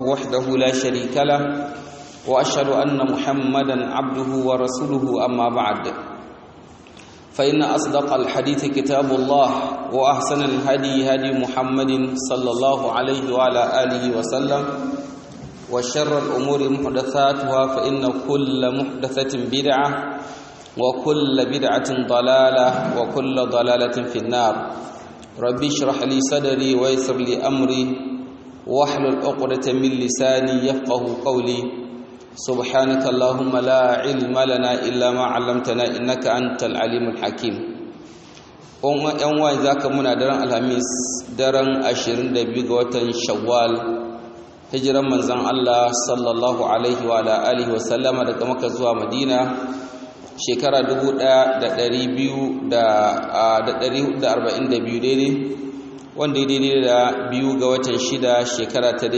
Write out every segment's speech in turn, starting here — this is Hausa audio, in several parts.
وحده لا شريك له وأشهد أن محمدا عبده ورسوله أما بعد فإن أصدق الحديث كتاب الله وأحسن الهدي هدي محمد صلى الله عليه وعلى آله وسلم وشر الأمور محدثاتها فإن كل محدثة بدعة وكل بدعة ضلالة وكل ضلالة في النار ربي اشرح لي صدري ويسر لي أمري واحلل عقدة من لساني يفقه قولي سبحانك اللهم لا علم لنا إلا ما علمتنا إنك أنت العليم الحكيم yan waye zaka muna daren alhamis daren 22 ga watan shawwal hijiran manzon Allah sallallahu alaihi wa alihi wa sallama daga Makka zuwa Madina shekara 1442 daidai wanda daidai da 2 ga watan 6 shekara ta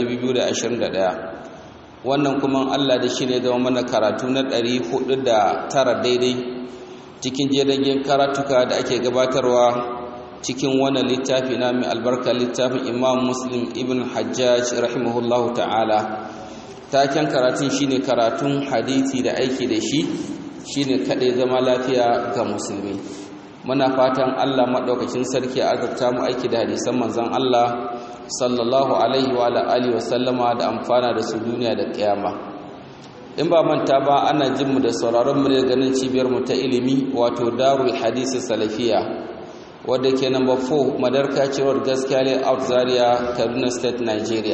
2021 wannan kuma Allah da shi ne zama mana karatu na 409 daidai cikin jerin karatuka da ake gabatarwa cikin wannan littafi na mai albarka littafin Imam Muslim ibn Hajjaj rahimahullahu ta'ala taken karatun shine karatun hadisi da aiki da shi shine kadai zama lafiya ga musulmi muna fatan Allah madaukakin sarki ya azurta mu aiki da hadisan manzon Allah sallallahu alaihi wa alihi wa sallama da amfana da su duniya da kiyama in ba manta ba ana jin mu da sauraron mu da ganin cibiyar mu ta ilimi wato Darul Hadith Salafiya wadda ke number 4 Madarka Cirwar Gaskiya Layout Zaria Kaduna State Nigeria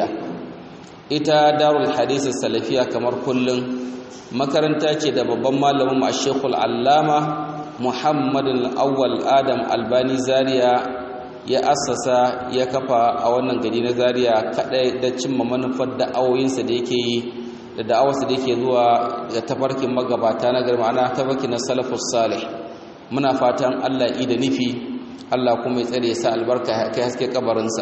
ita Darul Hadith Salafiya kamar kullun makaranta ce da babban malamin Sheikhul Allama Muhammad al-Awwal Adam Albani Zaria ya assasa ya kafa a wannan gari na Zaria kadai da cimma manufar da'awoyinsa da yake yi da da'awarsa da yake zuwa ga tafarkin magabata na gari ma'ana tafarkin na salafus salih muna fatan Allah da nufi Allah kuma ya tsare sa albarka kai haske kabarinsa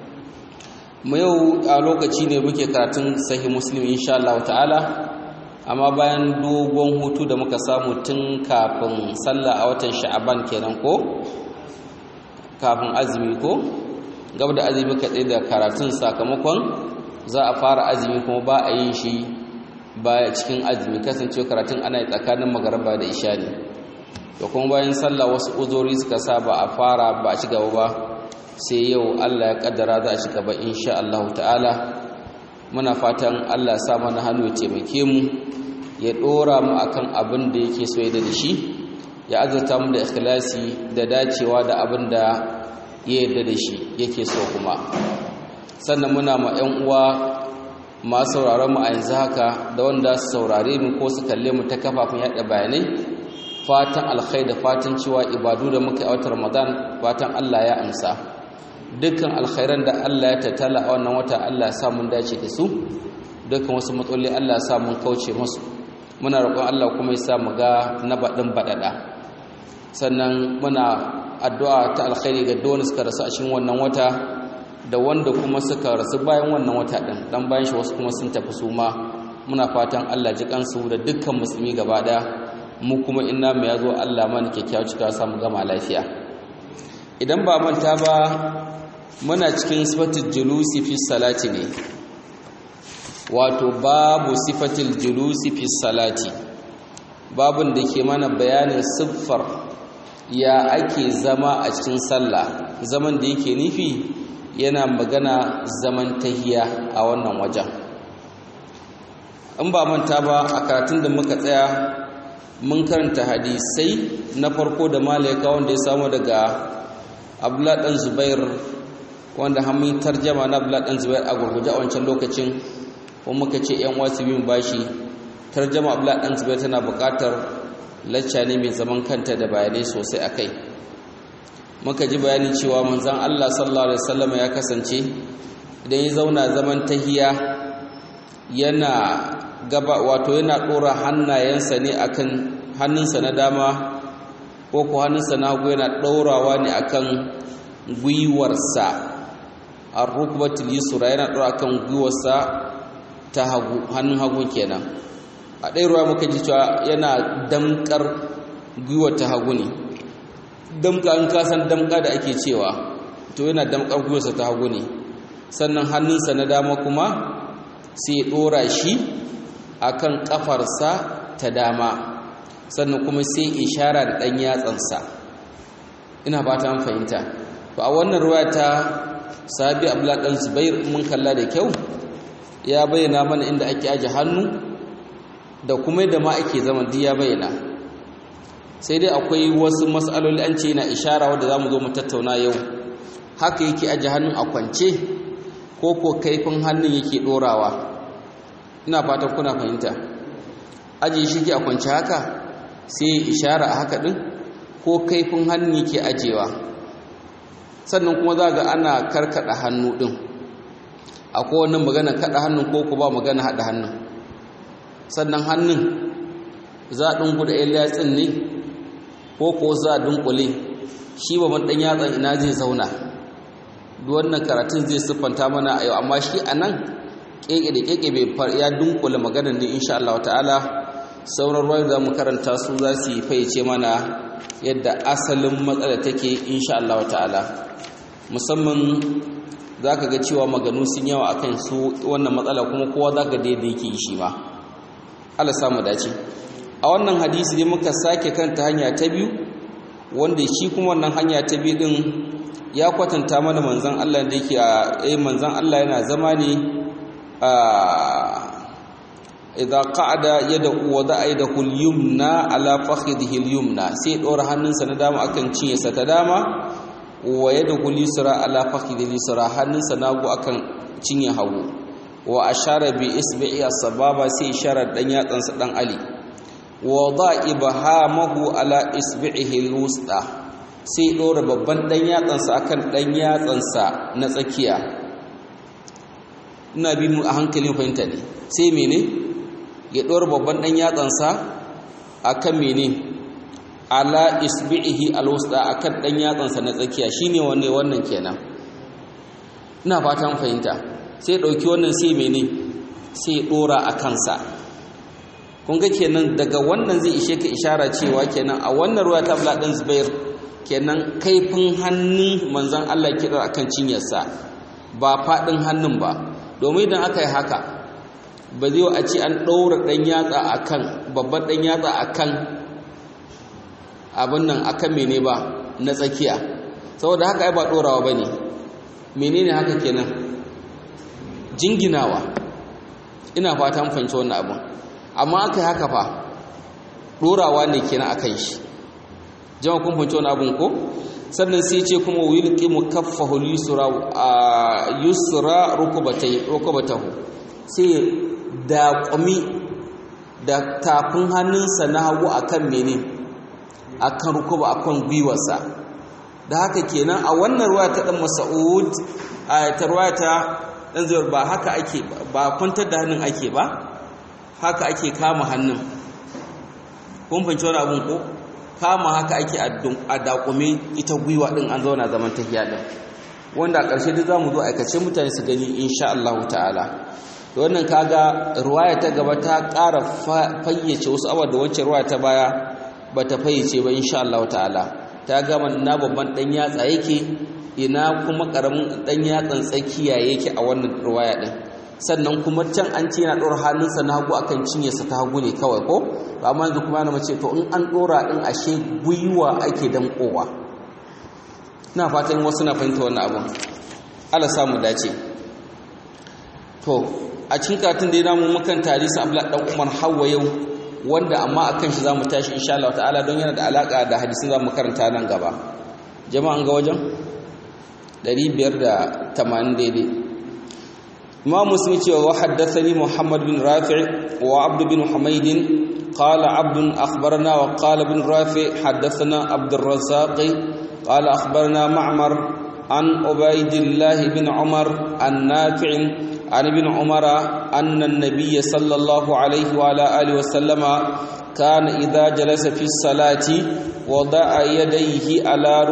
mu yau a lokaci ne muke karatun sahih muslim insha Allah ta'ala amma bayan dogon hutu da muka samu tun kafin sallah a watan sha'aban kenan ko kafin azumi ko gaba da azumi kaɗai da karatun sakamakon za a fara azumi kuma ba a yin shi ba cikin azumi kasance karatun ana yi tsakanin magaraba da isha ne da kuma bayan sallah wasu uzuri suka sa ba a fara ba a ci gaba ba sai yau Allah ya kaddara za a ci gaba insha Allah ta'ala muna fatan Allah ya sa mana hannu ya taimake mu ya dora mu akan abin da yake so ya da shi ya azurta mu da ikhlasi da dacewa da abin da ya yarda da shi yake so kuma sannan muna ma 'yan uwa masu sauraron mu a yanzu haka da wanda su saurare mu ko su kalle mu ta kafafun yada bayanai fatan alkhairi da fatan cewa ibadu da muka a watan Ramadan fatan Allah ya amsa dukkan alkhairan da Allah ya tattala a wannan wata Allah ya sa mun dace da su dukkan wasu matsaloli Allah ya sa mun kauce musu muna roƙon Allah kuma ya sa mu ga na baɗin baɗaɗa sannan muna addu'a ta alkhairi ga dole suka rasu a cikin wannan wata da wanda kuma suka rasu bayan wannan wata ɗin dan bayan shi wasu kuma sun tafi su ma muna fatan Allah ji kansu da dukkan musulmi gaba ɗaya mu kuma inna mu yazo Allah mana kyakkyawa cika sa mu gama lafiya idan ba manta ba muna cikin sifatul julusi fi salati ne wato babu sifatul julusi fi salati babun da ke mana bayanin siffar ya ake zama a cikin sallah zaman da yake nufi yana magana zaman tahiya a wannan wajen in ba manta ba a karatun da muka tsaya mun karanta hadisai na farko da malaika wanda ya samu daga Abdullah dan Zubair wanda hamin tarjama na Abdullah dan Zubair a gurguje a wancan lokacin kuma muka ce yan wasu bin bashi tarjama Abdullah dan Zubair tana buƙatar lacca ne mai zaman kanta da bayanai sosai akai muka ji bayani cewa manzon Allah sallallahu alaihi wasallam ya kasance idan ya zauna zaman tahiya yana yana dora hannayensa ne akan hannunsa na dama ko ko hannunsa na hagu yana daurawa ne akan gwiwarsa ar-rukbatul yusra yana dora akan gwiwarsa ta hagu hannun hagu kenan a ɗaya ruwa muka ji cewa yana damkar gwiwar ta hagu ne damka an kasan damka da ake cewa to yana damkar gwiwarsa ta hagu ne sannan hannunsa na dama kuma sai ya dora shi akan kafarsa ta dama sannan kuma sai ishara da dan yatsansa. Ina ba ta fahimta. To a wannan ruwaya ta sahabi Abdullah dan Zubair mun kalla da kyau ya bayyana mana inda ake aje hannu da kuma yadda ma ake zaman duk ya bayyana. Sai dai akwai wasu mas'aloli an ce yana ishara wanda zamu zo mu tattauna yau. Haka yake aje hannun a kwance ko kaifin hannun yake dorawa. Ina fatan kuna fahimta. Aje shi ke a kwance haka sai ishara a haka din ko kaifin hannun yake ajewa. Sannan kuma za ga ana karkada hannu din. Akwai wannan magana kada hannun ko ba magana hada hannun. Sannan hannun za a dunguda yatsin ne ko za a dunkule shi babban dan yatsan ina zai zauna. Duk wannan karatun zai siffanta mana a yau, amma shi anan keke da keke bai ya dunkule maganar ne insha Allah ta'ala. Sauran ruwa da mu karanta su za su fayyace mana yadda asalin matsala take insha Allah ta'ala. Musamman zaka ga cewa maganu sun yawa akan su wannan matsala kuma kowa zaka daidai yake shi ma. Allah samu dace. A wannan hadisi dai muka sake kanta hanya ta biyu wanda shi kuma wannan hanya ta biyu din ya kwatanta mana manzon Allah da yake manzon Allah yana zama ne idza qa'ada yadahu wa da'a yadahu al-yumna ala fakhidhihi al-yumna sai dora hannunsa na dama akan cinyarsa ta dama wa yadahu al-yusra ala fakhidhihi al-yusra hannunsa nagu akan cinyar hagu wa ashara bi isbi'i as-sababa sai isharar dan yatsansa dan ali wa da'a ibhamahu ala isbi'ihi al-wusta sai dora babban dan yatsansa akan dan yatsansa na tsakiya. Ina bi mu a hankalin fahimta ne. Sai mene ya dora babban dan yatsansa akan mene ala isbi'ihi al-wusta akan dan yatsansa na tsakiya shine wannan kenan. Ina fatan fahimta. Sai dauki wannan sai mene sai dora a kansa. Kun ga kenan daga wannan zai ishe ka ishara cewa kenan a wannan ruwa ta Abdullah dan Zubair kenan kaifin hannun manzon Allah kira akan cinyarsa ba fadin hannun ba, domin idan aka yi haka ba zai a ce an daura dan yatsa akan babban dan yatsa akan abin nan akan mene ba na tsakiya, saboda haka ai ba dorawa bane. Menene haka kenan? Jinginawa. Ina fata mun fahimci wannan abin. Amma aka yi haka fa dorawa ne kenan akan shi. Jama'a kun fahimci wannan abin ko? Sannan sai ce kuma yulqimu kaffahu yusra rukbatahu sai da qami da tafin hannunsa na hagu akan mene akan rukuba akan gwiwarsa. Da haka kenan a wannan ruwa ta dan Mas'ud ta ruwa ta dan Zubair ba haka ake ba kwantar da hannun ake ba, haka ake kama hannun. Kun fahimci wannan abun ko? Kama haka ake a dakume ita gwiwa din an zauna zaman tahiya din, wanda a ƙarshe duk zamu zo aikace mutane su gani insha Allah ta'ala. To wannan kaga ruwaya ta gaba ta ƙara fayyace wasu abubuwa da wancan ruwaya ta baya bata fayyace ba insha Allah ta'ala. Ta gama na babban dan yatsa yake ina kuma karamin dan yatsan tsakiya yake a wannan ruwaya din. Sannan kuma can an ce yana ɗora hannunsa na hagu akan cinyarsa ta hagu ne kawai ko, amma yanzu kuma yana mace to in an ɗora ɗin ashe gwiwa ake danƙowa. Ina fatan wasu na fahimta wannan abin. Allah samu dace. To a cikin karatun da ya namu mukan tarihi Abdullah dan Umar Hawwa yau, wanda amma akan shi zamu tashi insha Allah ta'ala don yana da alaka da hadisin zamu karanta nan gaba. Jama'an ga wajen 580 daidai. Imam Muslim cewa wa haddathani Muhammad bin Rafi' wa Abd bin Humayd qala Abd akhbarana wa qala bin Rafi' haddathana Abd al-Razzaq qala akhbarana Ma'mar an Ubaydillah bin Umar an-Nafi' عن ابن عمر أن النبي صلى الله عليه وعلى آله وسلم كان إذا جلس في الصلاة وضع يديه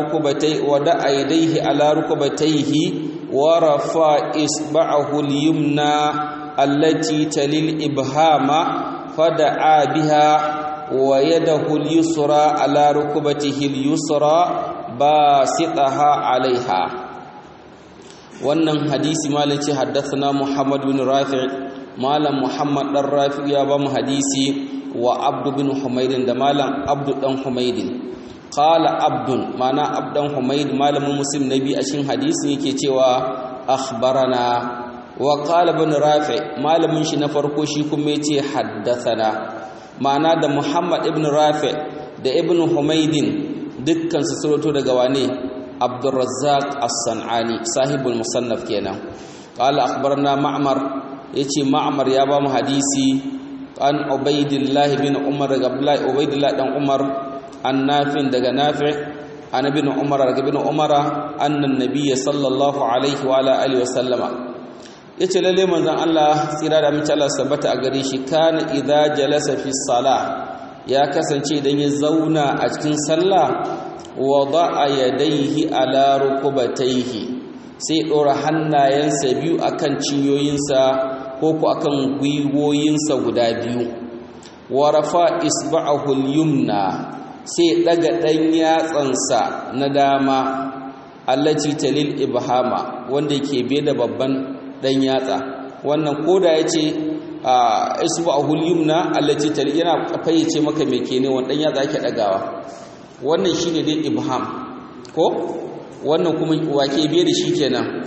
على ركبتيه ورفع إصبعه اليمنى التي تلي الإبهام فدعا بها ويده اليسرى على ركبته اليسرى باسطها عليها. Wannan hadisi malin ce haddathana Muhammad bin Rafi' malam Muhammad dan Rafi ya ba mu hadisi wa Abd bin Humayd da malam Abd dan Humayd qala Abd mana Abd dan Humayd malamin Muslim nabi a cikin hadisin yake cewa akhbarana wa qala ibn Rafi malamin shi na farko shi kuma yace haddathana mana da Muhammad ibn Rafi da ibn Humayd dukkan su surutu daga wane Abdurrazzaq as-San'ani sahibul musannaf kenan qala akhbarana Ma'mar yace Ma'mar ya ba mu hadisi an Ubaidillah bin Umar daga Ubaidillah dan Umar an Nafi daga Nafi an ibn Umar daga ibn Umar annan nabiyyi sallallahu alaihi wa ala alihi wa sallama yace lalle manzon Allah tsira da mace Allah sabbata a gare shi kana idza jalasa fi salah ya kasance idan ya zauna a cikin sallah wada'a yadayhi ala rukubatayhi sai dora hannayensa biyu akan cinyoyinsa ko ku akan gwiwoyinsa guda biyu wa rafa isba'ahu al-yumna sai daga dan yatsansa na dama allati talil ibhama wanda yake biye da babban dan yatsa wannan koda yace isba'ahu al-yumna allati talil yana fayyace maka me kenan wannan dan yatsa yake dagawa wannan shine dai ibham ko wannan kuma wake biye da shi kenan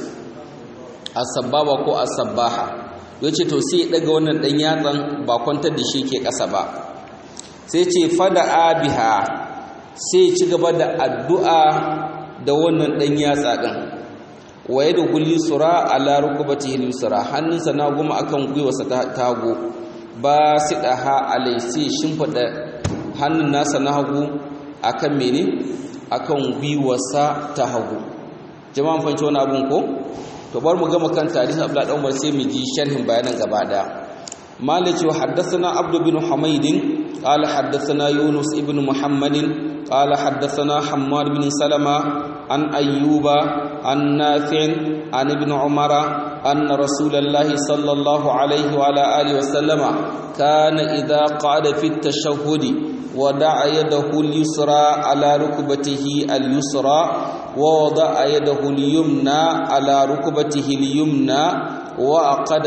as-sababa ko as-sabaha yace to sai daga wannan dan yatsan ba kwantar da shi ke kasa ba sai ce fada abiha sai ci gaba da addu'a da wannan dan yatsa din waye da kulli sura ala rukbatihi al-yusra hannunsa na goma akan gwiwarsa ta hagu ba sidaha alai sai shimfida hannun nasa na hagu akan mene akan gwiwarsa ta hagu jama'an fanci wani abun ko to bar mu gama kan tarihin Abdullah dan Umar sai mu ji sharhin bayanan gaba daya malaki wa haddathana Abd bin Humayd qala haddathana Yunus ibn Muhammad qala haddathana Hammad bin Salama an Ayyuba an Nafi' an ibn Umar anna Rasulullah sallallahu alaihi wa ala alihi wa sallama kana idha qa'ada fi at-tashahhud وضع يده اليسرى على ركبته اليسرى ووضع يده اليمنى على ركبته اليمنى وعقد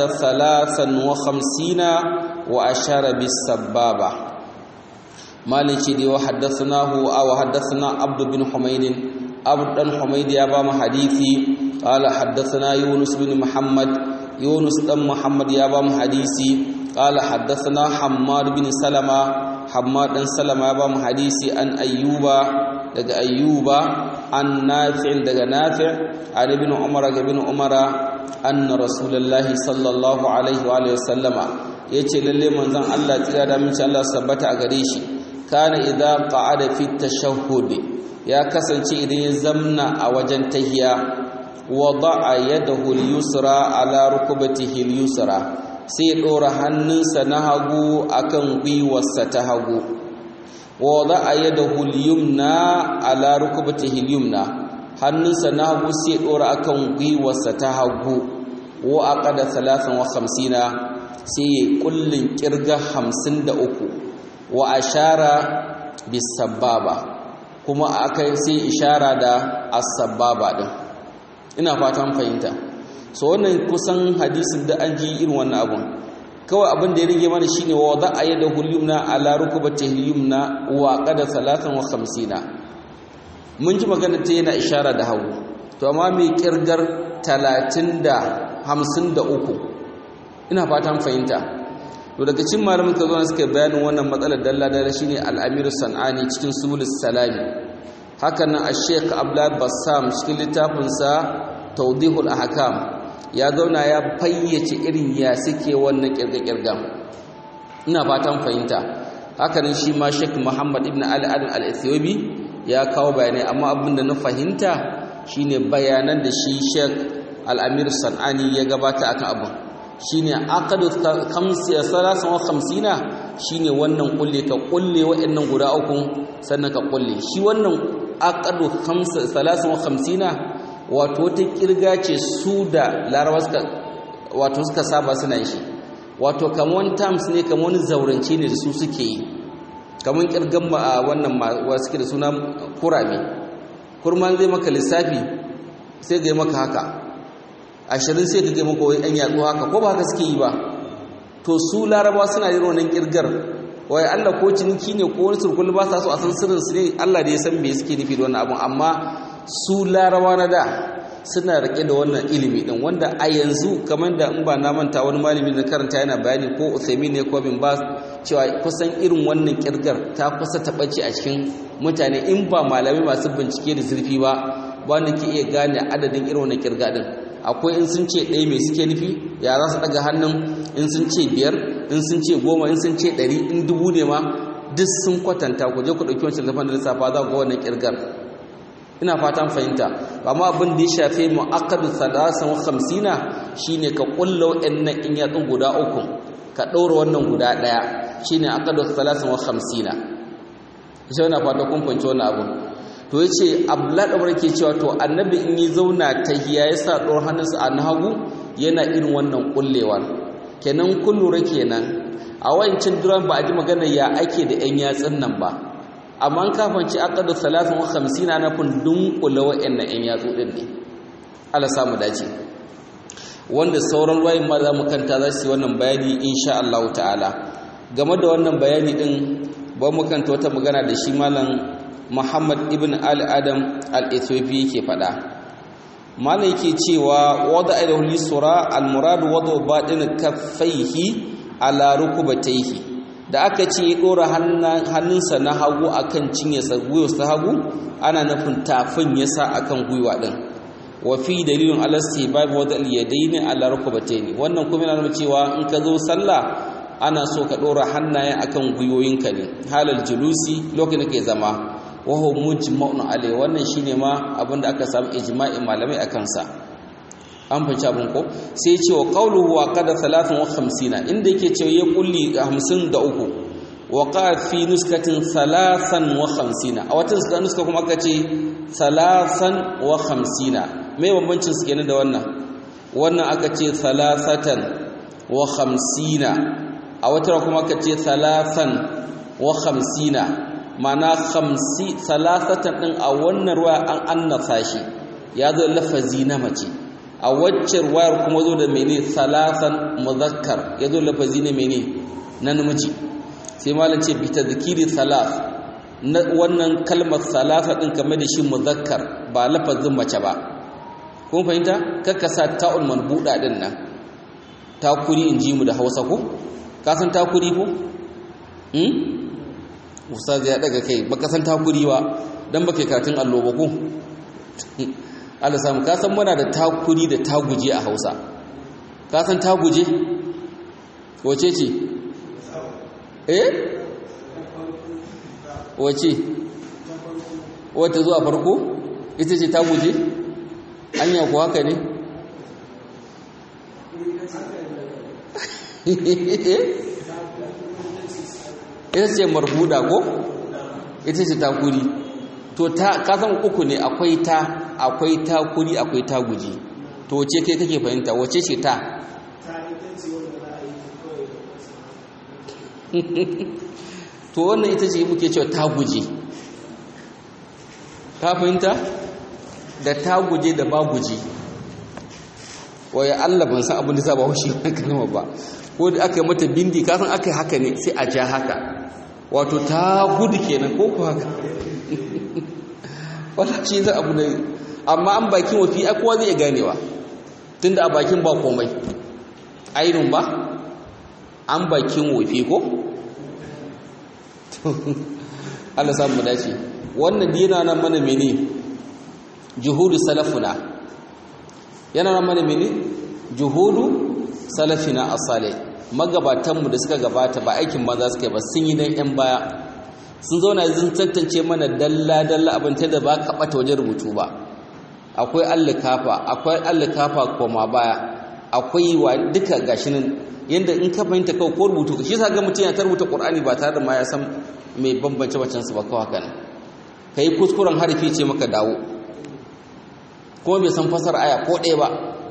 53 وأشار بالسبابة مالك دي وحدثناه أو حدثنا عبد بن حميد عبد بن حميد يا بام حديثي قال حدثنا يونس بن محمد يونس بن محمد يا بام حديثي قال حدثنا حماد بن سلمة حماد بن سلمة يا بام حديثي عن daga ayyuba an nafi' daga nafi' an ibn umar daga ibn umar anna rasulullahi sallallahu alaihi wa alihi wasallama yace lalle manzon Allah tsira da mun Allah sabbata a gare shi kana idza qa'ada fi tashahhud ya kasance idan ya zamna a wajen tahiya wada'a yadahu al-yusra ala rukbatihi al-yusra sai dora hannunsa na hagu akan gwiwarsa ta hagu wada'a yadahu al-yumna ala rukbatihi al-yumna hannunsa na hagu sai dora akan gwiwarsa ta hagu wa aqada 53 sai kullun kirga 53 wa ashara bis sababa kuma akai sai ishara da as-sababa din ina fatan fahimta so wannan kusan hadisin da an ji irin wannan abun kawai abin da ya rige mana shine wa za a yada hulyumna ala rukbatihi yumna wa qada 53 mun ji magana ta yana ishara da hagu to amma mai kirgar 53 ina fatan fahimta to daga cikin malamin ka zo suka bayanin wannan matsalar dalla dalla shine al-Amir Sanani cikin Subulus Salami haka nan al-Sheikh Abdullah Bassam cikin littafin sa Tawdihul Ahkam ya zauna ya fayyace irin ya suke wannan kirga-kirgan ina fatan fahimta hakanan shi ma Sheikh Muhammad ibn Ali al-Ethiopi ya kawo bayanai amma abinda na fahimta shine bayanan da shi Sheikh Al-Amir Sanani ya gabata akan abin shine aqadu 53 shine wannan kulle ka kulle wa'annan guda uku sannan ka kulle shi wannan aqadu 53 wato ta kirga ce su da larabawa suka saba suna shi wato kamar terms ne kamar wani zaurance ne da su suke yi kamar kirgan wannan wa suke da suna kurame kurman zai maka lissafi sai ga maka haka 20 sai ga maka wai an yatsu haka ko ba haka suke yi ba to su larabawa suna yin wannan kirgar wai Allah ko ciniki ne ko wani surkullu ba sa so a san sirrin su ne Allah da ya san me suke nufi da wannan abun amma su larabawa na da suna rike da wannan ilimi din wanda a yanzu kamar da in ba na manta wani malami da karanta yana bayani ko Uthaymeen ne ko Bin Baz cewa kusan irin wannan kirgar ta kusa taɓace a cikin mutane in ba malamai masu bincike da zurfi ba wanda ke iya gane adadin irin wannan kirga din akwai in sun ce ɗaya mai suke nufi ya za su ɗaga hannun in sun ce 5 in sun ce 10 in sun ce 100 in 1000 ne ma duk sun kwatanta ku je ku ɗauki wancan lafan da lissafa za ku ga wannan kirgar ina fatan fahimta amma abin da ya shafe mu'aqqadu 53 shine ka kulla wa'annan in yatsun guda uku ka ɗaura wannan guda ɗaya shine aqadu 53 sai na fata kun fahimci wannan abu to yace Abdullah da barke cewa to annabi in yi zauna tahiya ya sa ɗor hannunsa a hagu yana irin wannan kullewar kenan kun lura kenan a wayancin duran ba a ji magana ya ake da yan yatsun nan ba amma an kafanci aqadu 53 na kun dunkula wa'annan yan yatsu din ne Allah samu dace wanda sauran ruwayin ma za mu kanta za su yi wannan bayani insha Allah ta'ala game da wannan bayani din ba mu kanta wata magana da shi malam Muhammad ibn al-Adam al-Ethiopi yake faɗa malam yake cewa wada ilahu lisura al-murad wada batin kaffaihi ala rukubatayhi da aka ce ya dora hannunsa na hagu akan cinyarsa gwiwarsa hagu ana nufin tafin yasa akan gwiwa din wa fi dalilun ala istihbab wada al-yadayn ala rukubatayn wannan kuma yana nuna cewa in ka zo sallah ana so ka dora hannaye akan gwiwoyinka ne halal julusi lokacin da ke zama wa huwa mujma'un alai wannan shine ma abinda aka samu ijma'in malamai akan sa an fice abin ko sai ce wa qawluhu wa qad 53 inda yake cewa ya kulli 53 wa qa fi nuskatin 53 a watan nuska kuma aka ce 53 me bambancin su kenan da wannan aka ce 53 a wata kuma aka ce 53 ma'ana 50 salasatan din a wannan ruwa an annasa shi ya zo lafazi na mace a wacce ruwayar kuma zo da mene salasan muzakkar ya zo lafazi na mene na namiji sai malam ce bi tadhkiri salas wannan kalmar salasa din kamar da shi muzakkar ba lafazin mace ba kun fahimta kakka sa ta'ul manbuda din nan takuri inji mu da Hausa ko ka san takuri ko ustaz ya daga kai baka san takuri ba dan baka karatun allo ba ko Allah samu ka san muna da takuri da taguje a Hausa ka san taguje wace ce wace wata zuwa farko ita ce taguje anya ko haka ne ita ce marbuda ko ita ce takuri to ta kasan uku ne akwai takuri akwai taguji to wace kai kake fahimta wace ce ta to wannan ita ce muke cewa taguji ka fahimta da taguje da baguji waye Allah ban san abin da sa ba shi kalma ba ko da aka mata bindi kasan aka yi haka ne sai a ja haka wato ta gudu kenan ko ko haka wata ce za abu ne amma an bakin wafi ai kowa zai ganewa tunda a bakin ba komai ainun ba an bakin wafi ko Allah samu dace wannan dina nan mana mene juhudu salafuna yana nan mana mene juhudu salafina as-salih magabatanmu da suka gabata ba aikin maza suka yi ba sun yi dan yan baya sun zauna sun tantance mana dalla abin da ba ka bata wajen rubutu ba akwai allikafa koma baya akwai wa duka gashi nan yanda in ka fahimta kawai ko rubutu shi yasa ga mutum ya tarbuta Qur'ani ba tare da ma ya san mai bambance bacin su ba kawai haka ne kai kuskuren harfi ce maka dawo kuma bai san fasar aya ko ɗaya ba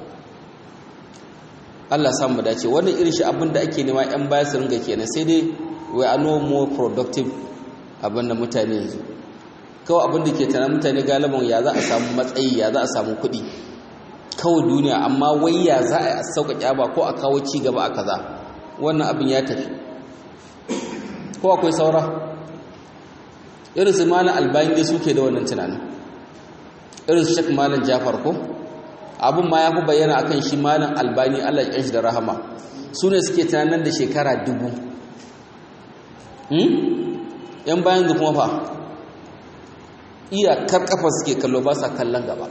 Allah samu dace wannan irin shi abin da ake nema yan baya su ringa kenan sai dai we are no more productive abin da mutane yanzu kawai abin da ke tana mutane galiban ya za a samu matsayi ya za a samu kuɗi kawai duniya amma wai ya za a sauƙaƙe ba ko a kawo ci gaba a kaza wannan abin ya tafi ko akwai saura irin su malam albani dai suke da wannan tunanin irin su shek malam jafar ko abin ma ya fi bayyana akan shi malam albani Allah ya da rahama su ne suke tunanin da shekara 1000 yan bayan da kuma fa iyakar kafa suke kallo ba sa kallon gaba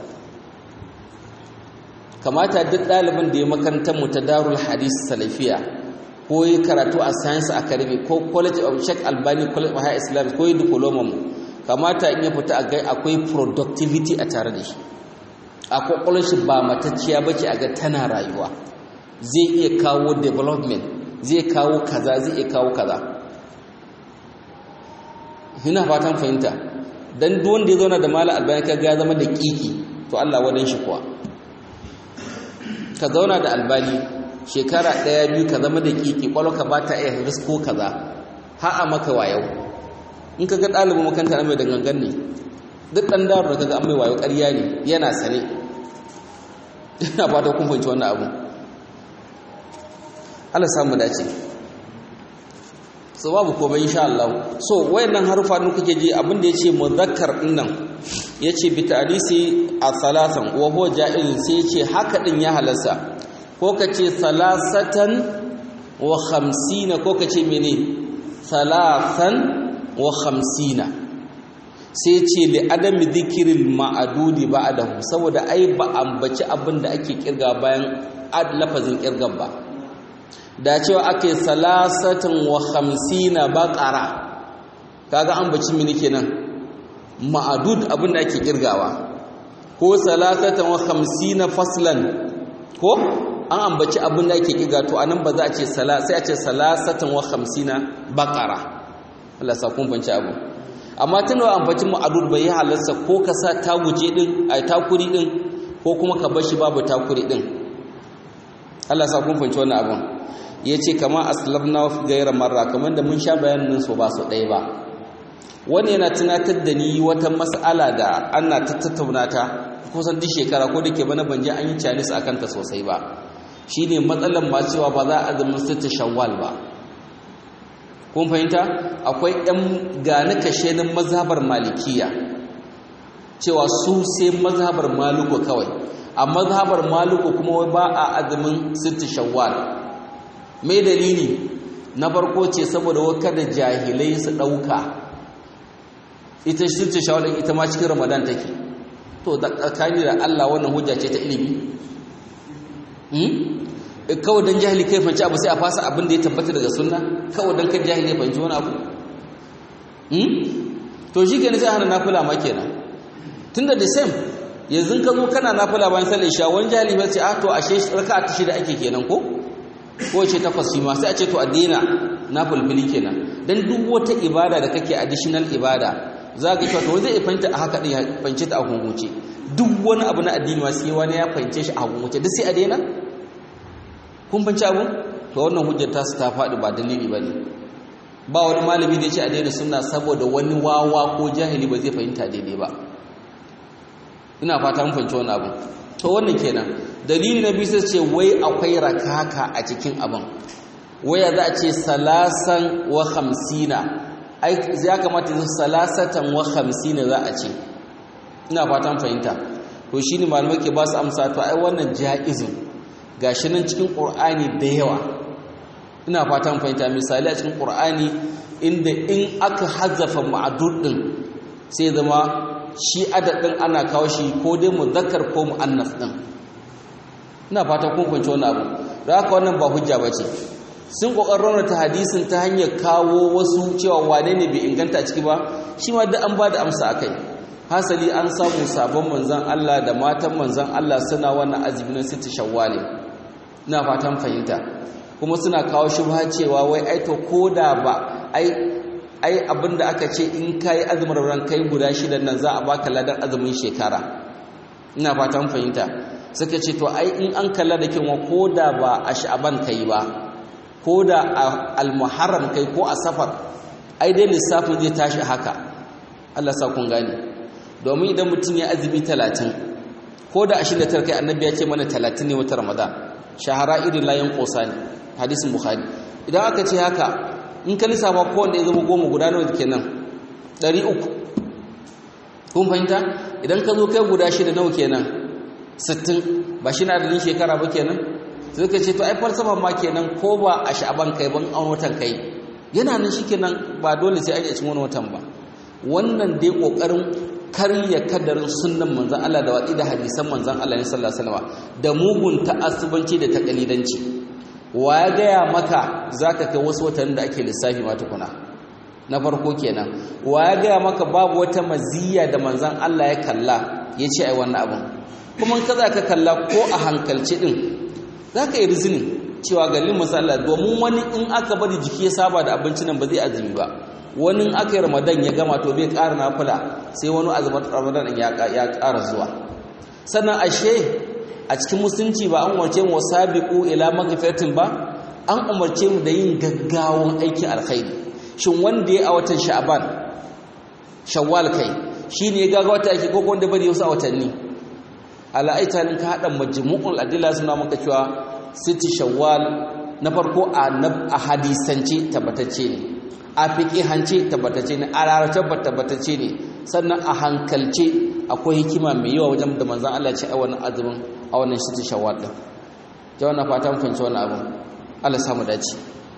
kamata duk ɗalibin da ya makarantar mu ta Darul Hadith Salafiya ko yi karatu a Science Academy ko College of Sheikh Albani College of Higher Islam ko yi diploma mu kamata in ya fita a ga akwai productivity a tare da shi a kokolon shi ba matacciya bace a ga tana rayuwa zai iya kawo development zai kawo kaza zai iya kawo kaza ina fatan fahimta dan duk wanda ya zauna da Malam Albani kaga ya zama da kiki to Allah wadan shi kuwa ka zauna da Albani shekara 1-2 ka zama da kiki kwalka ba ta iya risko kaza ha a maka wayau in kaga dalibin makanta na mai dangangan ne duk dan dawo da kaga an mai wayo ƙarya ne yana sane ina ba da kun fahimci wannan abu Allah samu dace so babu komai insha Allah so wayannan harufa din kuke ji abin da yace muzakkar din nan yace bi ta'risi as-salasan wa huwa ja'iz sai yace haka din ya halarsa ko kace salasatan wa 50 ko kace mene salasan wa 50 sai yace li adami dhikril ma'dudi ba'dahu saboda ai ba ambaci abin da ake kirga bayan lafazin kirgan ba da cewa ake salasatan wa 50 baqara kaga an baci mini kenan ma'adud abinda ake kirgawa ko salasatan wa 50 faslan ko an ambaci abinda ake kirga to anan ba za a ce sai a ce salasatan wa 50 baqara Allah sa kun fanci abu amma tunda ambaci ma'adud bai halarsa ko ka sa taguje din ai takuri din ko kuma ka bar shi babu takuri din Allah sa kun fanci wannan abun ya ce kama aslamna fi gaira marra kamar da mun sha bayanin su ba su ɗaya ba wani yana tunatar da ni wata mas'ala da ana ta tattauna ta kusan duk shekara ko da ke bana banje an yi canis a kanta sosai ba shine matsalar ma cewa ba za a zama sita shawwal ba kun fahimta akwai ɗan gani kashe na mazhabar malikiya cewa su sai mazhabar maluku kawai a mazhabar maluku kuma ba a azumin sita shawwal mai dalili na farko ce saboda kada jahilai su ɗauka ita shirce shawarar ita ma cikin ramadan take to da tsakani da Allah wannan hujja ce ta ilimi kawai don jahili kai fanci abu sai a fasa abin da ya tabbata daga sunna kawai don kan jahili ya fanci wani abu to shi kenan sai hana nafila ma kenan tun da the same yanzu ka zo kana nafila bayan sallar isha wani jahili ba ce to ashe raka'a ta shida ake kenan ko ce takwas shi ma sai a ce to addina na fulfili kenan dan duk wata ibada da kake additional ibada za ka cewa to zai fahimta a haka din fahimce ta a gungunce duk wani abu na addini ma sai wani ya fahimce shi a gungunce duk sai a daina kun fahimci abu to wannan hujjar ta su ta faɗi ba dalili bane ba wani malami da ya ce a daina sunna saboda wani wawa ko jahili ba zai fahimta daidai ba ina fata mun fahimci wannan abu to wannan kenan dalili na biyu sai ce wai akwai rakaka a cikin abin waya za a ce salasan wa 50 ai ya kamata su salasatan wa 50 za a ce ina fatan fahimta to shine malamai ke ba su amsa to ai wannan jaizun gashi nan cikin qur'ani da yawa ina fatan fahimta misali a cikin qur'ani inda in aka hazzafa ma'dud din sai zama shi adadin ana kawo shi ko dai muzakkar ko muannas din ina fata kun kwanci wannan abu da haka wannan ba hujja bace sun kokarin ta hadisin ta hanyar kawo wasu cewa wane ne bai inganta a ciki ba shi ma da an bada amsa akai hasali an samu sabon manzon Allah da matan manzon Allah suna wannan azumi na sita shawwal ina fatan fahimta kuma suna kawo shubha cewa wai ai to koda ba ai abinda aka ce in kai azumin ran kai guda 6 nan za a baka ladan azumin shekara ina fatan fahimta suka ce to ai in an kalla da kinwa koda ba a sha'ban kai ba koda a al-muharram kai ko a safar ai dai lissafin zai tashi haka Allah sa kun gane domin idan mutum ya azumi 30 koda 29 kai annabi ya ce mana 30 ne wata ramadan shahara irin layan qosani hadisin bukhari idan aka ce haka in ka lissafa kowanne ya zama 10 guda nawa kenan 300 kun fahimta idan ka zo kai guda 6 nawa kenan 60 ba shi na adadin shekara ba kenan sai ka ce to ai falsafa ma kenan ko ba a sha'aban kai ban an watan kai yana nan shikenan ba dole sai an yi cikin wani watan ba wannan dai kokarin karya kadarin sunnan manzon Allah da watsi da hadisan manzon Allah ne sallallahu alaihi wasallam da mugun ta'assubanci da takalidanci wa ya gaya maka zaka kai wasu watan da ake lissafi ma tukuna na farko kenan wa ya gaya maka babu wata maziyya da manzon Allah ya kalla ya ce ai wannan abin kuma kaza ka kalla ko a hankalci din zaka yi rizini cewa galin masalla domin wani in aka bari jiki ya saba da abincin nan ba zai azumi ba wani in aka yi ramadan ya gama to bai ƙara nafila sai wani azumin ramadan ya ƙara zuwa sannan ashe a cikin musulunci ba an umarce mu wasabiqu ila maghfiratin ba an umarce mu da yin gaggawan aikin alkhairi shin wanda ya a watan sha'ban shawwal kai shine ya gaga wata yake ko wanda bari wasu a watanni ala aitalin ka hada majmu'ul adilla suna maka cewa siti shawwal na farko a hadisance tabbatacce ne a fiqihance tabbatacce ne a larabce tabbatacce ne sannan a hankalce akwai hikima mai yawa wajen da manzon Allah ya ce a wannan azumin a wannan siti shawwal din ta wannan fatan kun ci wannan abin Allah samu dace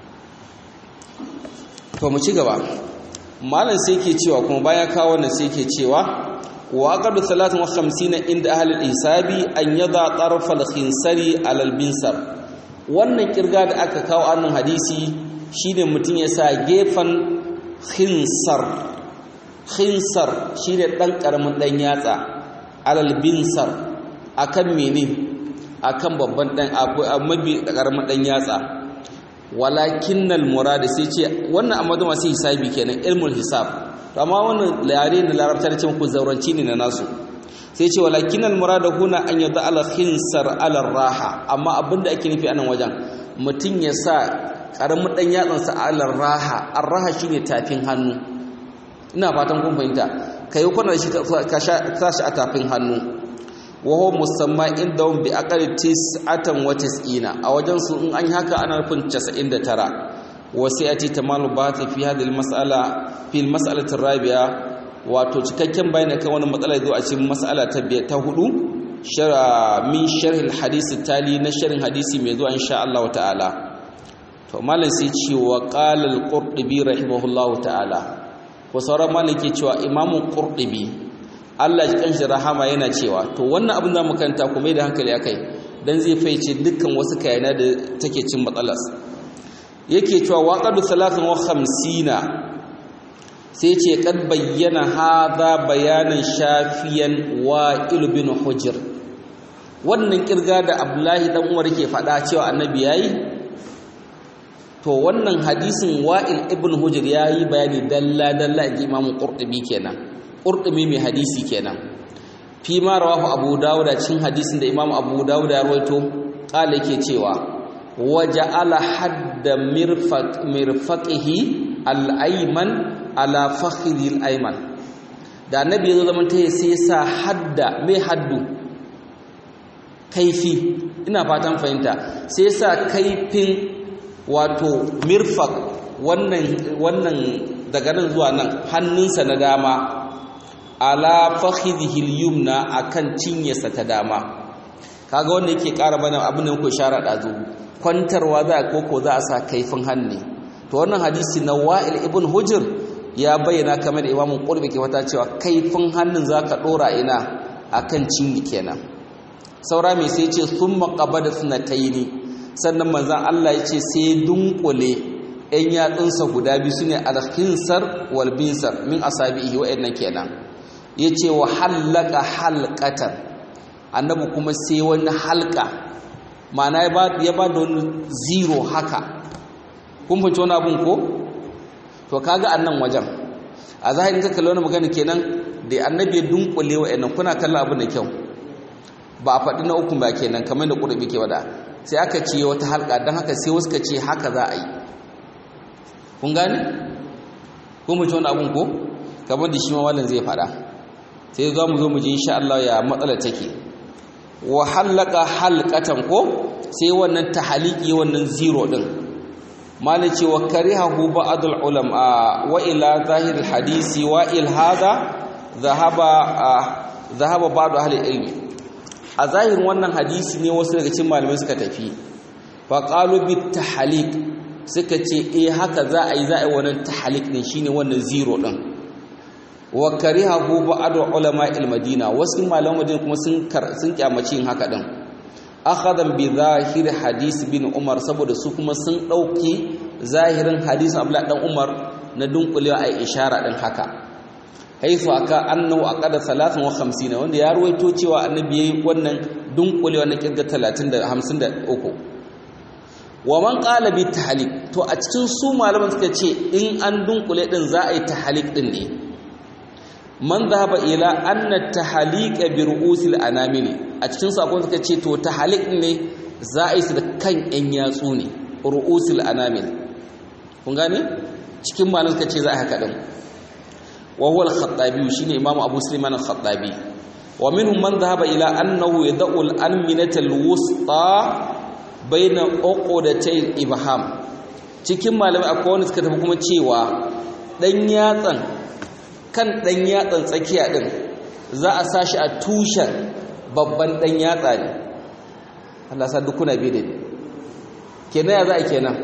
to mu ci gaba malam sai yake cewa kuma baya kawo wannan sai yake cewa wa qad 53 inda ahli al-hisabi an yada tarf al-khinsari ala al-binsar wannan kirga da aka kawo annan hadisi shine mutun ya sa gefan khinsar shine dan karamin dan yatsa ala al-binsar akan mene akan babban dan mabi karamin dan yatsa walakinnal murad sai ce wannan amma da masu hisabi kenan ilmul hisab amma wannan yare da larabta da cin ku zauranci ne na nasu sai ce walakinnal murad huna an yada al khinsar ala raha amma abinda ake nufi anan wajen mutun ya sa karamin dan yatsan sa ala raha ar-raha shine tafin hannu ina fatan kun fahimta kai kuna shi ka shi a tafin hannu waho musamman inda bi aqali 99 a wajen su in an haka ana nufin 99 wasiyati tamalu bati fi hadhihi almas'ala fi almas'alati arabiya wato cikakken bayani kan wannan matsala zo a cikin mas'ala ta hudu min sharh alhadith tali na sharhin hadisi mai zuwa insha Allah ta'ala to malam sai ce wa qala alqurtubi rahimahullahu ta'ala ko sauran malam ke cewa imamu qurtubi Allah ya kanshi rahama yana cewa to wannan abin da muka kanta kuma da hankali akai dan zai faice dukkan wasu kayana da take cin matsalas yake cewa waqadu 53 sai ce kad bayyana hada bayanan shafiyan wa'il bin hujr wannan kirga da Abdullahi dan Umar yake fada cewa annabi yayi to wannan hadisin wa'il ibn hujr yayi bayani dalla dalla ji Imam Qurtubi kenan Qurtubi mai hadisi kenan fi ma rawahu Abu Dawud cikin hadisin da Imam Abu Dawud ya rawaito kala yake cewa waja'ala hadda mirfaqihi al-ayman ala fakhidhi al-ayman da annabi yazo zaman ta sai sa hadda mai haddu kaifi ina fatan fahimta sai sa kaifin wato mirfaq wannan daga nan zuwa nan hannunsa na dama ala fakhidhihi al-yumna akan cinyarsa ta dama kaga wanda yake ƙara bana abin da muke shara dazu kwantarwa za koko za a sa kaifin hannu to wannan hadisi na Wa'il ibn Hujr ya bayyana kamar da Imam Qurtubi ke wata cewa kaifin hannun zaka dora ina akan cinyi kenan saura mai sai ce summa qabada sunataini sannan manzon Allah ya ce sai dunkule ɗan yatsunsa guda biyu sune al-khinsar wal binsar min asabihi wa'annan kenan yace wa halaka halqatan annabi kuma sai wani halka ma'ana ya ba da wani zero haka kun fahimci wani abun ko to kaga annan wajen a zahirin ka kalli wani magana kenan da annabi ya dunkule wa'annan kuna kallon abin da kyau ba a faɗi na ukun ba kenan kamar da ƙurbi ke wada sai aka ce wata halka don haka sai wasu ka ce haka za a yi kun gane kun fahimci wani abun ko kamar da shi ma wallan zai faɗa sai za mu zo mu ji insha Allah ya matsalar take wa halaka halqatan ko sai wannan tahaliki wannan zero din malici wa karihahu ba'dul ulama wa ila zahir hadisi wa il hada dhahaba ba'd ahli ilmi. A zahirin wannan hadisi ne wasu daga cikin malamai suka tafi fa qalu bit tahliq, suka ce haka za a yi wannan tahliq din shine wannan zero din. Wa karihahu ba'd ulama al-madina, wasu malaman madina kuma sun kyamaci yin haka din, akhadan bi zahir hadis bin umar, saboda su kuma sun dauki zahirin hadisin abdullah dan umar na dunkulewa ai ishara din haka, haifu aka annahu aqada 53, wanda ya ruwaito cewa annabi yayi wannan dunkulewa na kirga 53. wa man qala bi tahliq, to a cikin su malaman suka ce in an dunkule din za a yi tahliq din ne. Man dhahaba ila anna tahliq bi ru'usil anamili, a cikin sakon suka ce to tahliq ne za a yi su da kan yan yatsu ne, ru'usil anamil. kun gane cikin malaman suka ce za a haka din. wa huwa al-khattabi shine imamu abu sulaiman al-khattabi. wa minhum man dhahaba ila annahu yad'u al-anminata al-wusta baina uqdatay al-ibham. cikin malamai akwai wanda suka tafi kuma cewa dan yatsan kan dan yatsan tsakiya din za a sashi a tushen babban dan yatsa ne. Allah sa duk kuna bi da kenan ya za a kenan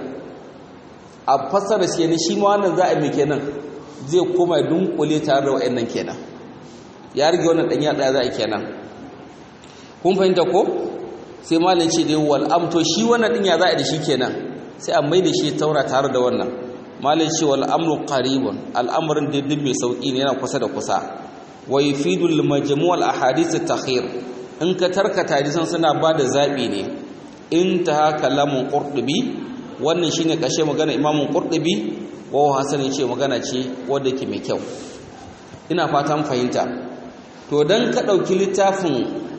a fassara shi ne, shi ma wannan za a mai kenan zai koma dunkule tare da wayannan kenan, ya rige wannan dan yatsa za a kenan. kun fahimta ko? sai malam ce da wal amto shi wannan din ya za a da shi kenan, sai a mai da shi taura tare da wannan. malam ce wal amru qaribun, al'amarin da din mai sauki ne, yana kusa da kusa. wa yufidu al majmu' al ahadith at takhir, in ka tarkata hadisan suna bada zabi ne. intaha kalamun qurtubi, wannan shine kashe magana imamun qurtubi. wa hasan ce magana ce wanda ke mai kyau. ina fatan fahimta. to dan ka dauki littafin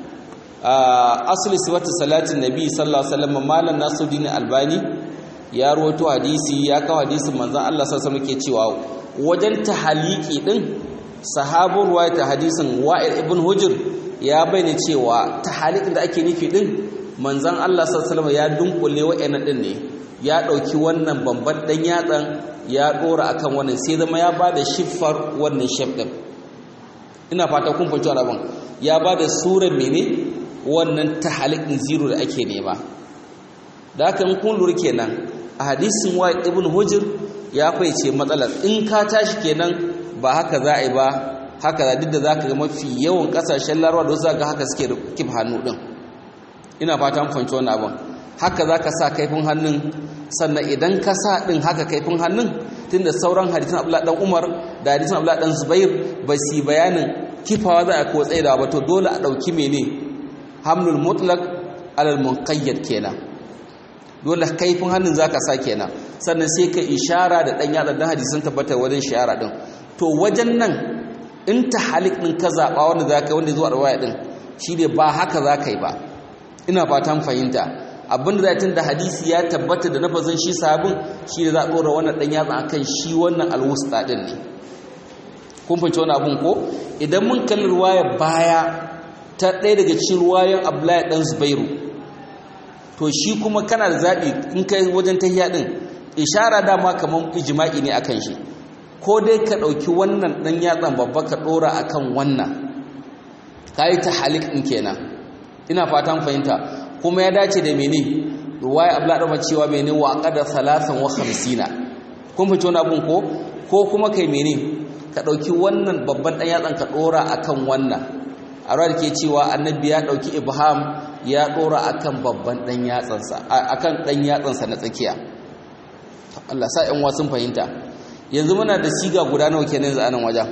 asli sifatu salatin nabi sallallahu alaihi wasallam, malam Nasiruddin Albani ya rawaito hadisi, ya kawo hadisin manzon Allah sallallahu alaihi wasallam ke cewa wajen tahaliki din sahabun ruwayata hadisin Wa'il ibn Hujr ya bayyana cewa tahalikin da ake nufi din manzon Allah sallallahu alaihi wasallam ya dunkule wa'annan din ne, ya dauki wannan babban dan yatsan ya dora akan wannan, sai zama ya bada shiffar wannan shaf din. ina fata kun fahimci abin, ya bada surar mene wannan tahalikin zero da ake nema. da haka kun lura kenan a hadisin Wa'il ibn Hujr ya faice matsalar, in ka tashi kenan ba haka za a yi ba, haka da duk da zaka ga mafi yawan kasashen Larabawa da zaka ga haka suke da kif hannu din. ina fata mun fahimci wannan abin, haka zaka sa kaifin hannun, sannan idan ka sa din haka kaifin hannun, tunda sauran hadisin Abdullah dan Umar da hadisin Abdullah dan Zubair ba su bayanin kifawa za a ko tsaida ba, to dole a dauki mene hamlul mutlaq alal munqayyad kenan, dole kaifin hannun zaka sa kenan, sannan sai ka ishara da dan yatsa dan hadisin tabbatar wajen ishara din. to wajen nan in tahalik din ka zaba wanda zaka wanda zuwa riwaya din shi ne ba haka zaka yi ba. ina fatan fahimta. abinda zai tunda hadisi ya tabbata da nafazin shi sahabin shi ne za a dora wannan dan yatsa akan shi wannan alwusta din ne. kun fahimci wannan abun ko? idan mun kalli riwaya baya ta ɗaya daga cikin ruwayan Abdullahi dan Zubairu, to shi kuma kana da zabi in kai wajen tahiyya din ishara dama kaman ijma'i ne akan shi, ko dai ka dauki wannan dan yatsan babba ka dora akan wannan, kai tahalik din kenan. ina fatan fahimta. kuma ya dace da mene ruwaya Abdullahi dan cewa mene wa qada 53. kun fito na abun ko kuma kai mene ka dauki wannan babban dan yatsan ka dora akan wannan. a rawar ke cewa annabi ya dauki ibham ya dora akan babban dan yatsansa, akan dan yatsansa na tsakiya. Allah sa ƴan wasun fahimta. yanzu muna da siga guda nawa kenan yanzu anan wajen?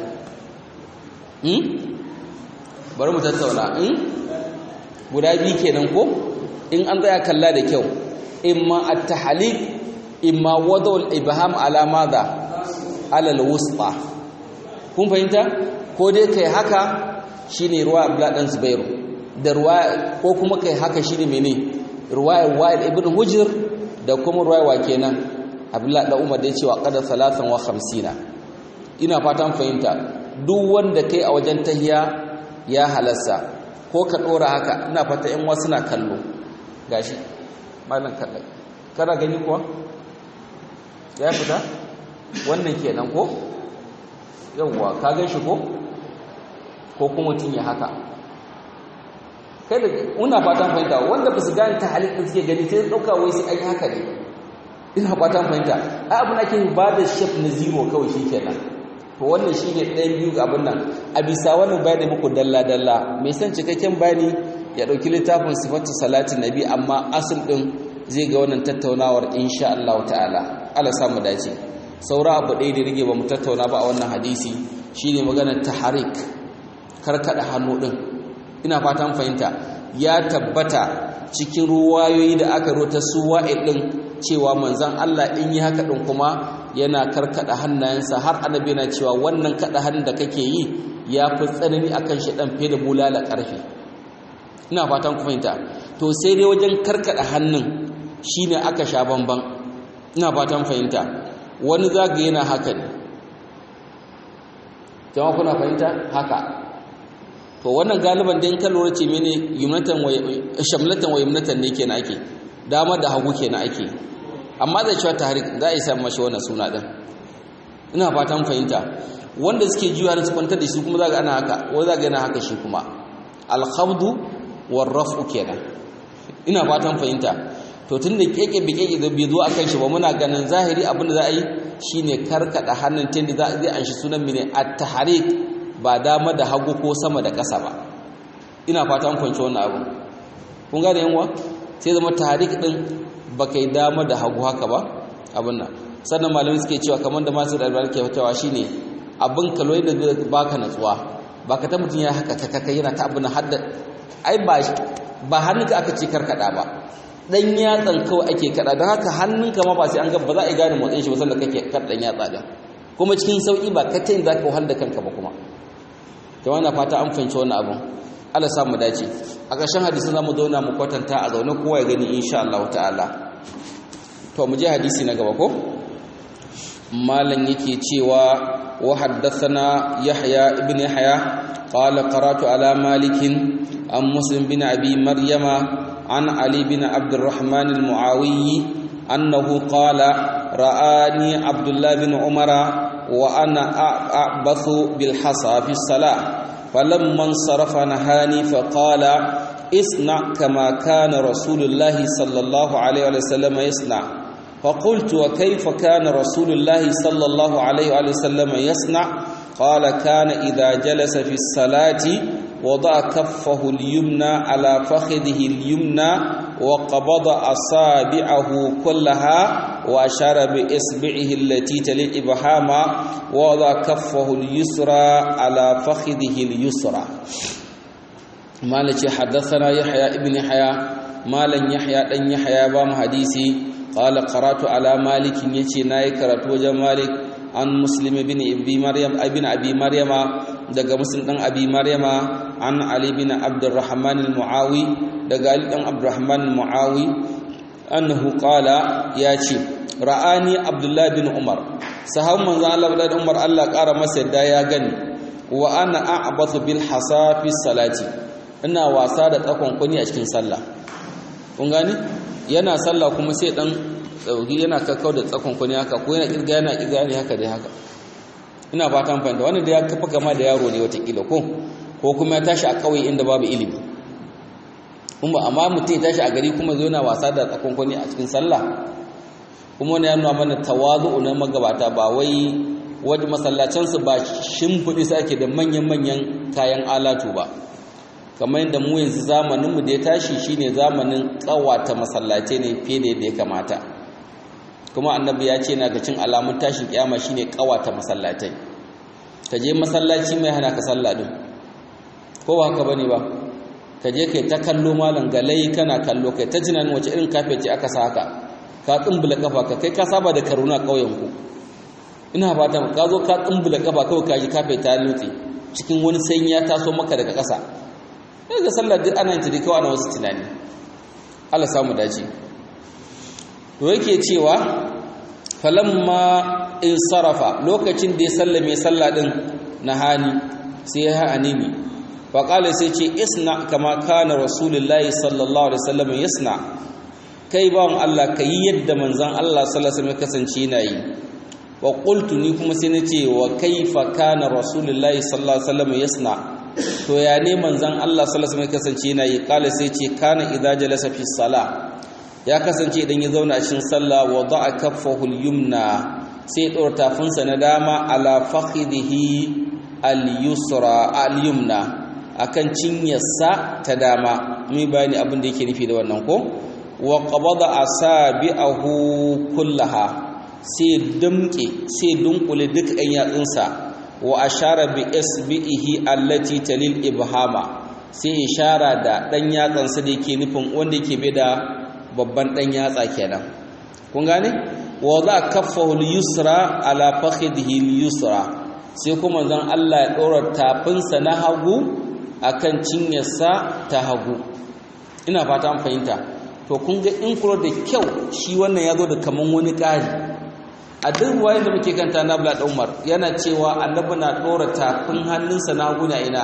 bari mu tattauna. guda biyu kenan ko? in an tsaya kalla da kyau, imma at-tahliq imma wada'ul ibham ala madha ala al-wusta. kun fahimta? ko dai kai haka shine ruwa Abdullah dan Zubairu, da ruwa ko kuma kai haka shine mene ruwayar Wa'il ibn Hujr, da kuma ruwaya wa kenan Abdullah dan Umar da ya ce wa qada 53. ina fatan fahimta. duk wanda kai a wajen tahiya ya halassa, ko ka dora haka. ina fata ƴan wasu na kallo gashi malam kallai kana gani kuwa ya fita wannan kenan ko yawwa ka gan shi ko kuma mutum ya haka kai da una fatan fahimta wanda ba su gane ta halittar suke gani sai ɗauka wai sai an yi haka ne ina fatan fahimta ai abin ake ba da shef na zero kawai shi kenan to wannan shi ne ɗayan biyu ga abin nan a bisa wannan bayani muku dalla-dalla mai son cikakken bayani ya ɗauki littafin sifatu salatin nabi amma asul ɗin zai ga wannan tattaunawar insha Allah ta'ala Allah samu dace saura abu ɗaya da rige ba mu tattauna ba a wannan hadisi shine maganar tahrik karkada hannu ɗin ina fatan fahimta ya tabbata cikin ruwayoyi da aka rota su wa'id ɗin cewa manzon Allah in yi haka ɗin kuma yana karkada hannayensa har annabi yana cewa wannan kada hannun da kake yi ya fi tsanani akan shi dan fe da bulala karfi ina fatan ku fahimta to sai dai wajen karkada hannun shine aka sha bamban ina fatan fahimta wani zaga yana haka ne jama'a kuna fahimta haka to wannan galiban dan kallo ce mene yumnatan wa shamlatan wa yumnatan ne kenan ake dama da hagu kenan ake amma da cewa tahrik za a yi san mashi wannan suna din ina fatan fahimta wanda suke jiwa da su kwantar da shi kuma za ga ana haka wai za ga yana haka shi kuma al-khabdu war-raf'u kenan ina fatan fahimta to tunda keke bike da bai zo akan shi ba muna ganin zahiri abin da za a yi shine karkada hannun tunda za a an shi sunan mene at-tahrik ba dama da hagu ko sama da ƙasa ba ina fatan fahimci wannan abu kun ga da yanwa sai zama tahrik din baka yi dama da hagu haka ba abin nan sannan malamai suke cewa kamar da masu dalbar ke fitawa shine abin kaloi da zai baka natsuwa baka ta mutum ya haka kaka yana ta abin hadda ai ba hannunka aka ce karkada ba dan yatsan kawai ake kada don haka hannunka ma ba sai an ga ba za a gane motsin shi ba sanda kake kada dan yatsa din kuma cikin sauki ba ka tayin zaka wahal da kanka ba kuma to wannan fata an fahimci wannan abin Allah sa mu dace a ƙarshen hadisin zamu zauna mu kwatanta a zaune kowa ya gani insha Allah ta'ala to mu je hadisi na gaba ko malan yake cewa wa haddathana Yahya ibn Yahya qala qara'tu ala Malik an Muslim bin Abi Maryama an Ali bin Abdurrahman al-Muawi annahu qala ra'ani Abdullah bin Umara wa ana a'bathu bil hasa fi salah فلما انصرف نهاني فقال اصنع كما كان رسول الله صلى الله عليه وسلم يصنع فقلت وكيف كان رسول الله صلى الله عليه وسلم يصنع قال كان إذا جلس في الصلاة وضع كفه اليمنى على فخذه اليمنى وقبض أصابعه كلها وأشار بإصبعه التي تلي الإبهام ووضع كفه اليسرى على فخذه اليسرى مالك حدثنا يحيى ابن يحيى مالن يحيى دن يحيى بام حديثي قال قرأت على مالك يتي ناي قرأت وجه مالك عن مسلم بن ابي مريم ابن ابي مريم daga muslim dan abi maryama an ali bin abdurrahman al-muawi daga ali dan abdurrahman al-muawi annahu qala yace ra'ani abdullah bin umar sahabban manzo Allah bin umar Allah kara masa yadda ya gani wa ana a'bathu bil hasa fi salati ina wasa da tsakon kuni a cikin sallah kun gani yana sallah kuma sai dan dauki yana kakkau da tsakon kuni haka ko yana kirga ne haka dai haka ina fatan fahimta wannan da ya kafa gama da yaro ne watakila ko kuma ya tashi a kauye inda babu ilimi kuma amma mutum ya tashi a gari kuma zo yana wasa da tsakonkwani a cikin sallah kuma wani ya nuna mana tawazu na magabata ba wai wajen masallacansu ba shimfiɗi su ake da manyan kayan alatu ba kamar yadda mu yanzu zamaninmu da ya tashi shine zamanin ƙawata masallace ne fiye da yadda ya kamata kuma annabi ya ce na ga cin alamun tashin kiyama shine ƙawata masallatai ka je masallaci mai hana ka sallah din ko ba haka bane ba ka je kai ta kallo malam galai kana kallo kai ta tunanin wace irin kafe ce aka sa haka ka tsumbula kafa ka kai ka saba da karuna ƙauyen ku ina fata ka zo ka tsumbula kafa kawai ka ji kafe ta lutse cikin wani sanyi ya taso maka daga ƙasa daga sallar duk ana yin ta kawai ana wasu tunani Allah samu dace to yake cewa falamma in sarafa lokacin da ya sallame sallah din nahani sai ya animi fa qala sai ce isna kama kana rasulullahi sallallahu alaihi wasallam yasna kai bawon Allah kai yadda manzon Allah sallallahu alaihi wasallam kasance yana yi wa qultu ni kuma sai nace wa kaifa kana rasulullahi sallallahu alaihi wasallam yasna to ya ne manzon Allah sallallahu alaihi wasallam kasance yana yi kala sai ce kana idza jalasa fi salah ya kasance idan ya zauna a cikin sallah wada'a kaffahu al-yumna sai ɗora tafinsa na dama ala fakhidhihi al-yusra al-yumna akan cinyarsa ta dama mai bayani abin da yake nufi da wannan ko wa qabada asabi'ahu kullaha sai dunkule duk ɗan yatsunsa wa ashara bi isbihi allati talil ibhama sai ishara da ɗan yatsansa da yake nufin wanda yake bai da babban ɗan yatsa kenan kun gane wa za kaffahu al-yusra ala fakhidhihi al-yusra sai kuma zan Allah ya ɗora tafinsa na hagu akan cinyarsa ta hagu ina fata an fahimta to kun ga in kula da kyau shi wannan ya zo da kaman wani ƙari a duk ruwayen da muke kanta na Abdullah Umar yana cewa annabi na ɗora tafin hannunsa na hagu na ina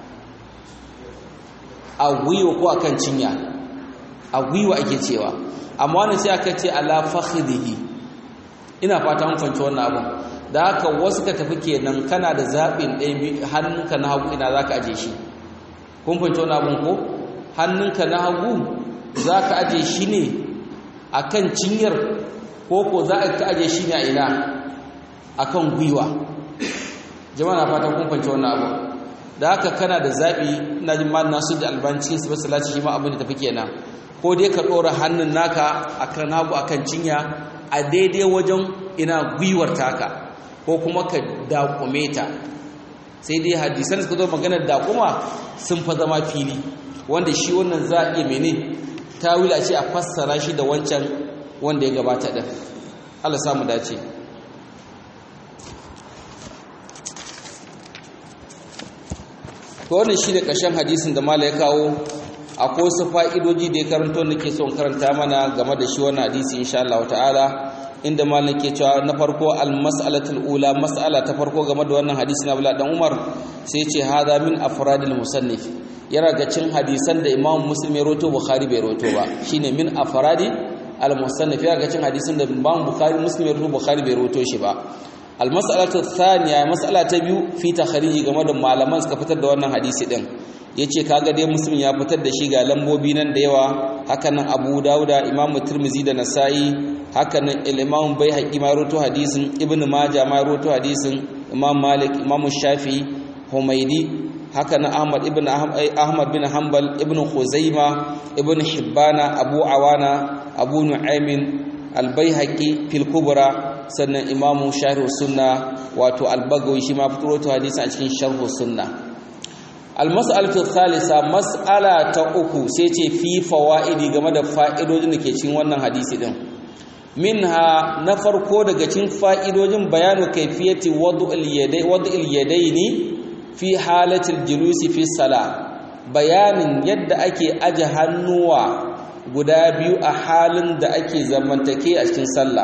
a gwiwa ko akan cinya a gwiwa ake cewa amma wannan sai aka ce ala fakhidhihi ina fata an fahimci wannan abun da haka wasu ka tafi kenan kana da zaɓin ɗaya hannunka na hagu ina za ka aje shi kun fahimci wannan abun ko hannunka na hagu za ka aje shi ne a kan cinyar ko za ka aje shi ne a ina a kan gwiwa jama'a na fata kun fahimci wannan abun da haka kana da zaɓi na jin ma nasu da albancin su basu lati shi ma abin da tafi kenan ko dai ka ɗora hannun naka a kan hagu a kan cinya a daidai wajen ina gwiwar taka ko kuma ka dakume ta sai dai hadisan suka zo maganar dakuma sun fa zama fili wanda shi wannan za a iya mene tawila ce a fassara shi da wancan wanda ya gabata din Allah samu dace to wannan shi ne ƙarshen hadisin da mala ya kawo akwai wasu fa'idoji da ya karanto nake son karanta mana game da shi wannan hadisi insha Allah ta'ala inda malam ke cewa na farko al-mas'alatul ula mas'ala ta farko game da wannan hadisi na Abdullah dan Umar sai ce hada min afradil musannif yana ga cin hadisan da Imam Muslim ya roto Bukhari bai roto ba shine min afradi al-musannif yana ga cin hadisan da Imam Bukhari Muslim ya roto Bukhari bai roto shi ba al-mas'alatu thaniya mas'ala ta biyu fi takhriji game da malaman suka fitar da wannan hadisi din yace kaga dai Muslim ya fitar da shi ga lambobi nan da yawa hakanan Abu Dawuda Imam Tirmidhi da Nasa'i hakanan Imam Baihaqi ma rawaito hadisin Ibn Majah ma rawaito hadisin Imam Malik Imam Shafi'i Humaydi hakanan Ahmad bin Hanbal Ibn Khuzaima Ibn Hibbana Abu Awana Abu Nu'aym Al-Baihaqi fil Kubra sannan Imam Sharh Sunna wato Al-Bagawi shi ma rawaito hadisin a cikin Sharh Sunna al-mas'alatu thalitha mas'ala ta uku sai ce fi fawaidi game da fa'idojin da ke cikin wannan hadisi din minha na farko daga cikin fa'idojin bayanu kayfiyati wad'il yadaini fi halatil julusi fi salah bayanin yadda ake aje hannuwa guda biyu a halin da ake zamantake a cikin sallah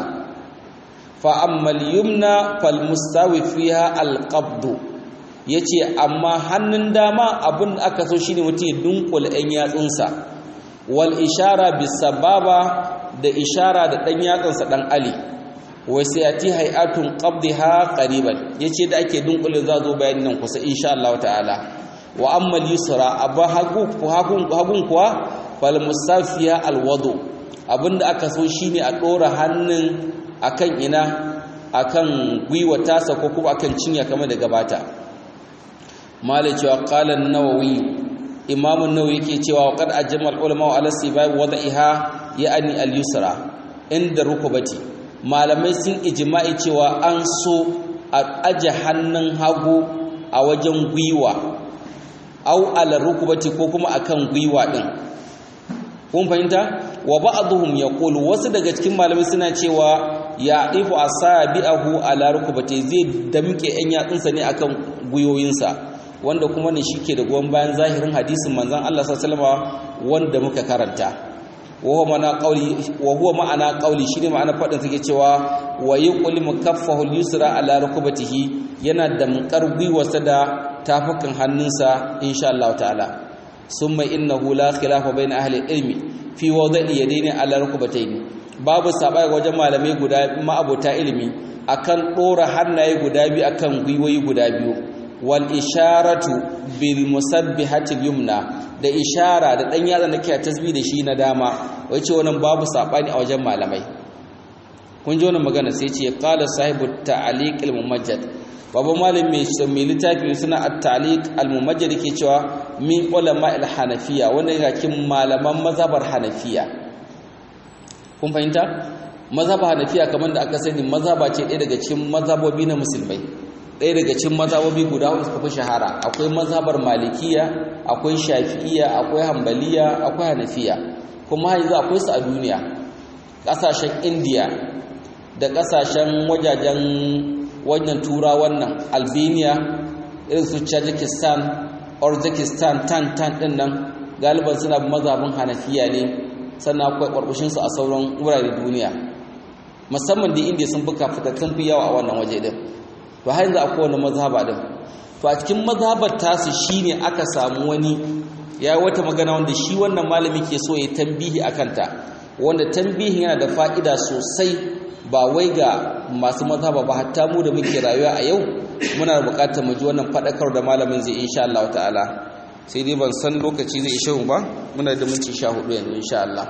fa ammal yumna fal mustawi fiha al-qabd ya ce amma hannun dama abin da aka so shi ne mutum ya dunkula ɗan yatsunsa wal ishara bisababa da ishara da ɗan yatsunsa ɗan ali wai sai ya ti hay'atun qabdiha qariban ya ce da ake dunkula za zo bayani nan kusa insha Allah ta'ala wa amma yusra abba hagun kuwa fal musafiya al wudu abin da aka so shine a ɗora hannun akan ina akan gwiwa tasa ko kuma akan cinya kamar da gabata malai cewa qala an-nawawi imam an-nawawi yake cewa qad ajma al-ulama ala sibab wad'iha ya'ni al-yusra inda rukubati malamai sun ijma'i cewa an so a aje hannun hagu a wajen gwiwa au ala rukubati ko kuma akan gwiwa din kun fahimta wa ba'dhum yaqulu wasu daga cikin malamai suna cewa ya'ifu asabi'ahu ala rukubati zai damke yan yatsunsa ne akan gwiwoyinsa wanda kuma ne shi ke da goyon bayan zahirin hadisin manzan Allah sallama wanda muka karanta wa huwa ma'ana qawli shine ma'ana fadin take cewa wa yuqli mukaffahu al-yusra ala rukbatihi yana da munkar gwiwarsa da tafukan hannunsa insha Allah ta'ala summa innahu la khilafa bayna ahli ilmi fi wada'i yadaini ala rukbatayn babu sabai wajen malamai guda ma'abota ilimi akan dora hannaye guda biyu akan gwiwoyi guda biyu wal isharatu bil musabbihati yumna da ishara da dan yatsa da ke tasbih da shi na dama wai ce wannan babu sabani a wajen malamai kun ji wannan magana sai ce qala sahibu ta'liq al mumajjad babu malam mai littafi suna at-ta'liq al mumajjad yake cewa min ulama al hanafiya wanda yake cikin malaman mazhabar hanafiya kun fahimta mazhabar hanafiya kamar da aka sani mazhaba ce ɗaya daga cikin mazhabobi na musulmai ɗaya daga cikin mazhabobi guda huɗu suka fi shahara akwai mazhabar malikiya akwai shafi'iya akwai hanbaliya akwai hanafiya kuma yanzu akwai su a duniya ƙasashen indiya da ƙasashen wajajen wannan tura wannan albania irin su tajikistan uzbekistan tan ɗin nan galiban suna mazhabin hanafiya ne sannan akwai ƙwarƙushinsu a sauran wurare duniya musamman da indiya sun buka fitattun fi yawa a wannan waje din to har yanzu akwai wani mazhaba din to a cikin mazhabar tasu shine aka samu wani ya wata magana wanda shi wannan malami ke so ya tambihi akan ta wanda tambihin yana da fa'ida sosai ba wai ga masu mazhaba ba hatta mu da muke rayuwa a yau muna buƙatar mu ji wannan fadakar da malamin zai insha Allah ta'ala sai dai ban san lokaci zai ishe mu ba muna da minti 14 yanzu insha Allah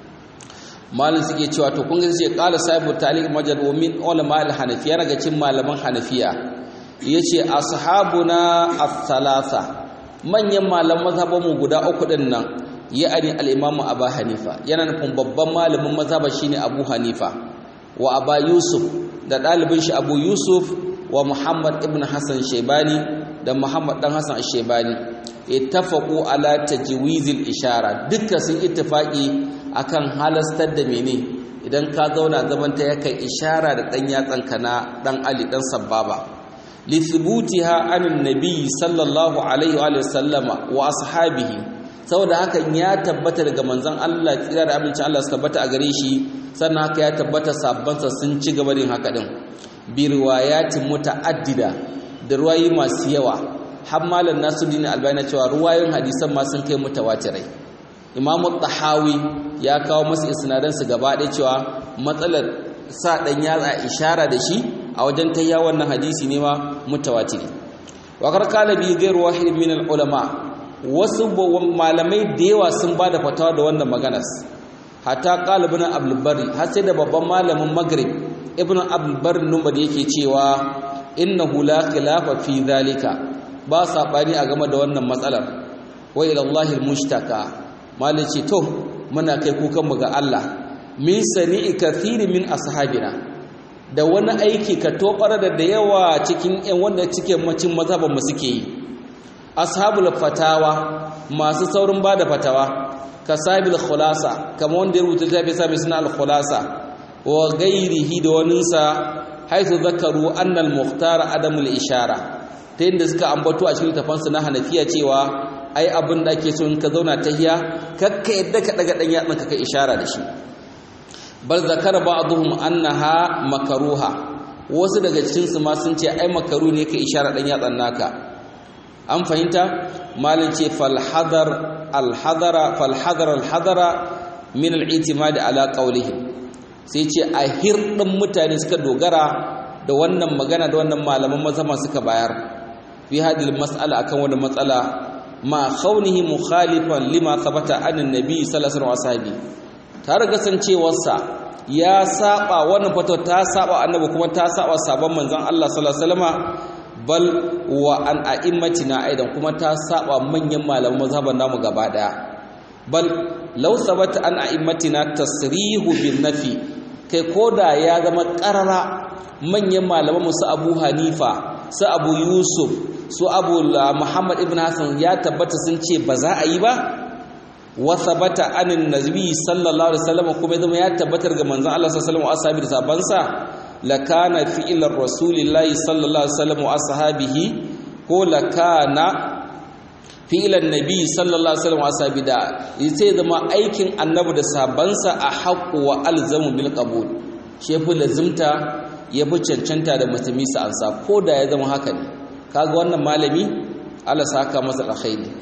malin suke cewa to kun ga sai qala sahibu ta'liq majad wa min ulama al-hanafiya daga cikin malaman hanafiya yace ashabuna ath-thalatha manyan malaman mazhaban mu guda uku din nan ya'ani al-imam Abu Hanifa yana nufin babban malamin mazhaba shine Abu Hanifa wa Aba Yusuf da dalibin shi Abu Yusuf wa Muhammad ibn Hassan Shaybani da Muhammad dan Hassan Shaybani ittafaqu ala tajwizil ishara dukkan sun ittifaqi akan halastar da mene idan ka zauna zaman ta yakan ishara da dan yatsanka na dan Ali dan Sabbaba li thubutiha anin nabi sallallahu alaihi wa sallama wa ashabihi saboda hakan ya tabbata daga manzon Allah tsira da aminci Allah su tabbata a gare shi sannan haka ya tabbata sabbansa sun ci gaba din haka din bi riwayatin mutaaddida da ruwayi masu yawa har malam Nasiruddin Albani cewa ruwayoyin hadisan ma sun kai mutawatirai Imam Tahawi ya kawo masa isnadan su gaba ɗaya cewa matsalar sa dan yatsa ishara da shi a wajen tayya wannan hadisi ne ma mutawatiri wa karkala bi ghayr wahid min al ulama wasu malamai da yawa sun bada fatawa da wannan maganar hatta qala ibn Abdul Barri har sai da babban malamin Maghrib ibn Abdul Barri numba da yake cewa innahu la khilafa fi dhalika ba sabani a game da wannan matsalar wa ila Allahil mushtaka malice to muna kai kukan mu ga Allah min sani'i kathiri min ashabina da wani aiki ka tofara da yawa cikin ƴan wanda cike macin mazhaban mu suke yi ashabul fatawa masu saurin bada fatawa kasabil khulasa kamar wanda ya rubuta tafi sami suna al khulasa wa ghairihi da waninsa haythu zakaru anna al mukhtar adamul ishara ta yadda suka ambato a cikin tafansu na hanafiya cewa ai abin da ake so in ka zauna tahiya kakka yadda ka daga dan yatsan ka ishara da shi bal zakara ba'dhum annaha makruha wasu daga cikin su ma sun ce ai makaru ne ka ishara dan yatsan naka an fahimta malin ce fal hadara min al itimad ala qawlihi sai ce a hirdin mutane suka dogara da wannan magana da wannan malaman mazhaba suka bayar fi hadhihi mas'ala akan wannan matsala ma khawnihi mukhalifan lima thabata an annabi sallallahu alaihi wasallam tare kasancewarsa ya saba wannan fatawa ta saba annabi kuma ta saba sabon manzon Allah sallallahu alaihi wasallama bal wa an a'immatina aidan kuma ta saba manyan malaman mazhaban namu gaba daya bal law thabata an a'immatina tasrihu bin nafi kai koda ya zama qarara manyan malaman musu Abu Hanifa su Abu Yusuf su Abu Muhammad ibn Hassan ya tabbata sun ce ba za a yi ba wa thabata anin nabi sallallahu alaihi wasallam kuma zama ya tabbatar ga manzon Allah sallallahu alaihi wasallam da sabansa lakana fi'lar rasulillahi sallallahu alaihi wasallam wa ashabihi ko lakana fi'lan nabi sallallahu alaihi wasallam wa ashabi da sai zama aikin annabi da sabansa a haqqu wa alzamu bil qabul shefu lazimta ya bi cancanta da musulmi su ansa ko da ya zama haka ne kaga wannan malami Allah saka masa alkhairi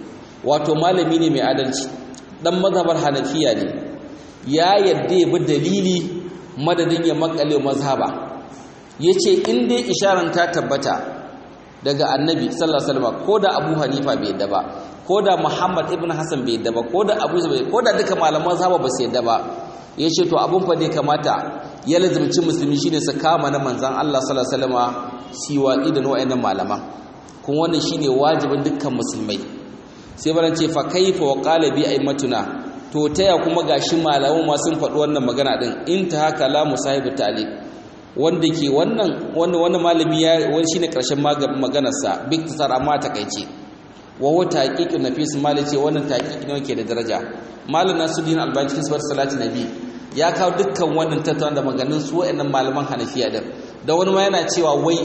wato malami ne mai adalci dan mazhabar hanafiya ne ya yadda ya bi dalili madadin ya makale mazhaba yace in dai isharar ta tabbata daga annabi sallallahu alaihi wasallam ko da Abu Hanifa bai yadda ba ko da Muhammad ibn Hassan bai yadda ba ko da Abu Zubair ko da duka malaman mazhaba ba su yadda ba yace to abun fa dai kamata ya lazimci musulmi shine su kama na manzon Allah sallallahu alaihi wasallam siwa idan wa'annan malaman kuma wannan shine wajibin dukkan musulmai sai baran ce fa kaifa wa qala bi aimatuna to taya kuma gashi malamu ma sun faɗi wannan magana din intaha kalamu sahibi ta'liq wanda ke wannan malami ya wani shine karshen maganar sa biktisar amma takeice wa huwa taqiqun nafis malice wannan taqiqi ne yake da daraja malam Nasiruddin Albani cikin sifar salati nabi ya kawo dukkan wannan tattauna da maganin su wa'annan malaman Hanafiya din da wani ma yana cewa wai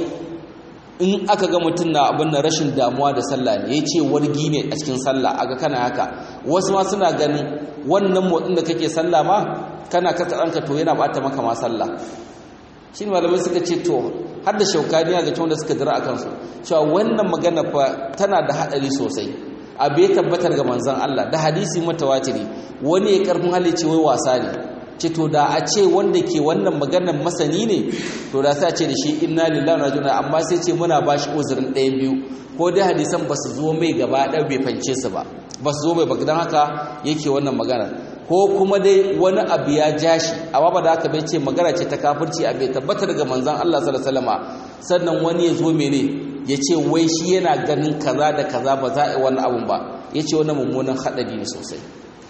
in aka ga mutum na abin da rashin damuwa da sallah ne ya ce wargi ne a cikin sallah aga kana haka wasu ma suna ganin wannan motsin da kake sallah ma kana kasa ranka to yana bata maka ma sallah shi malamai suka ce to har da shaukaniya ga wanda suka jira akan su cewa wannan magana fa tana da hadari sosai abu ya tabbatar ga manzon Allah da hadisi mutawatiri wani ya karfin hali ce wai wasa ne ce to da a ce wanda ke wannan maganar masani ne to da sai a ce da shi inna lillahi wa inna ilaihi raji'un amma sai ce muna bashi uzurin ɗayan biyu ko dai hadisan ba su zo mai gaba ɗaya bai fance su ba su zo mai baka dan haka yake wannan magana ko kuma dai wani abu ya jashi amma ba da haka bai ce magana ce ta kafirci a bai tabbata daga manzon Allah sallallahu alaihi wasallama sannan wani ya zo mene ya ce wai shi yana ganin kaza da kaza ba za a yi wannan abun ba ya ce wannan mummunan haɗari ne sosai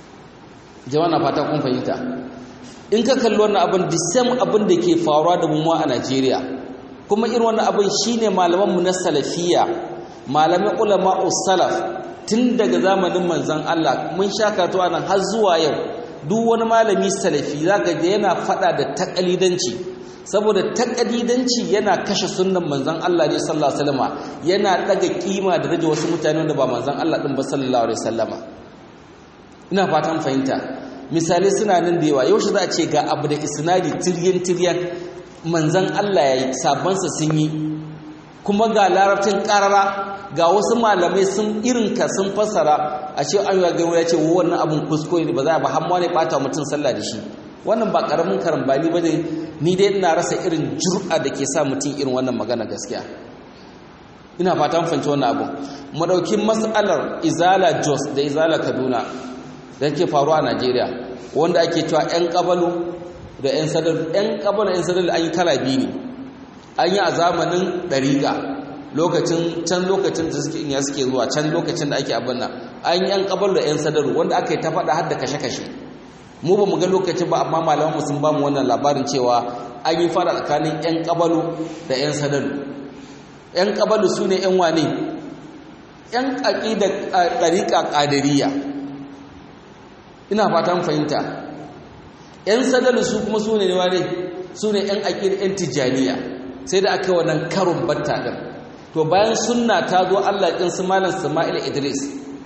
jama'a na fata kun fahimta in ka kalli wannan abin the same abin da ke faruwa da mu a Najeriya kuma irin wannan abin shine malaman mu na salafiya malaman ulama salaf tun daga zamanin manzon Allah mun sha karatu anan har zuwa yau duk wani malami salafi zaka ga yana fada da takalidanci saboda takalidanci yana kashe sunnan manzon Allah ne sallallahu alaihi wasallama yana daga kima da daraja wasu mutane wanda ba manzon Allah din ba sallallahu alaihi wasallama ina fatan fahimta misali suna nan da yawa yaushe za a ce ga abu da isnadi tiryan manzan Allah ya yi sabansa sun yi kuma ga larabcin karara ga wasu malamai sun irinka sun fassara a ce an yi gaiwa ya ce wannan abin kuskure ne ba za a ba hamma ne bata mutum sallah da shi wannan ba karamin karambani ba ne ni dai ina rasa irin jur'a da ke sa mutum irin wannan magana gaskiya ina fatan fahimci wannan abu mu dauki mas'alar izala Jos da izala Kaduna da yake faruwa a Najeriya wanda ake cewa ƴan kabalu da ƴan sadar ƴan kabalu ƴan sadar an yi kala biyu ne an yi a zamanin dariqa lokacin da suke zuwa can lokacin da ake abin nan an yi ƴan kabalu da ƴan sadar wanda aka yi ta faɗa har da kashe-kashe mu ba mu ga lokacin ba amma malaman mu sun ba mu wannan labarin cewa an yi fara tsakanin ƴan kabalu da ƴan sadar ƴan kabalu sune ƴan wane ƴan aqidar dariqa qadiriyya ina fatan fahimta ƴan sadalu su kuma su ne wane su ne ƴan aƙir ƴan tijaniya sai da aka wannan karun batta din to bayan sunna ta zo Allah ɗin su malam Sama'il Idris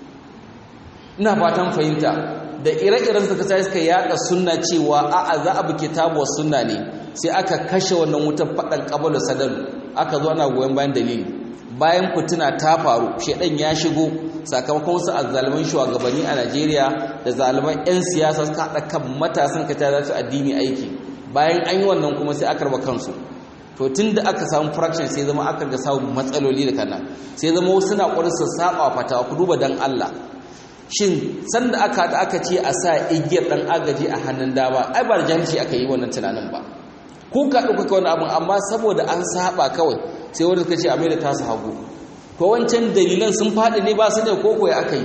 ina fatan fahimta da ire-iren suka sai suka yada sunna cewa a'a za a bi kitabu sunna ne sai aka kashe wannan wutar fadan kabalu sadalu aka zo ana goyen bayan dalili bayan fitina ta faru shedan ya shigo sakamakon wasu azzaliman shugabanni a Najeriya da zaliman 'yan siyasa suka haɗa kan matasan ka za su addini aiki bayan an yi wannan kuma sai aka raba kansu to tun da aka samu fraction sai zama aka ga samun matsaloli da kana sai zama wasu na ƙwarar su saba fatawa ku duba dan Allah shin sanda aka ce a sa igiyar dan agaji a hannun dama ai ba da jahilci aka yi wannan tunanin ba ku ka ɗauka wani abin amma saboda an saba kawai sai wanda suka ce a mai da tasu hagu ko wancan dalilan sun faɗi ne ba su da koko ya aka yi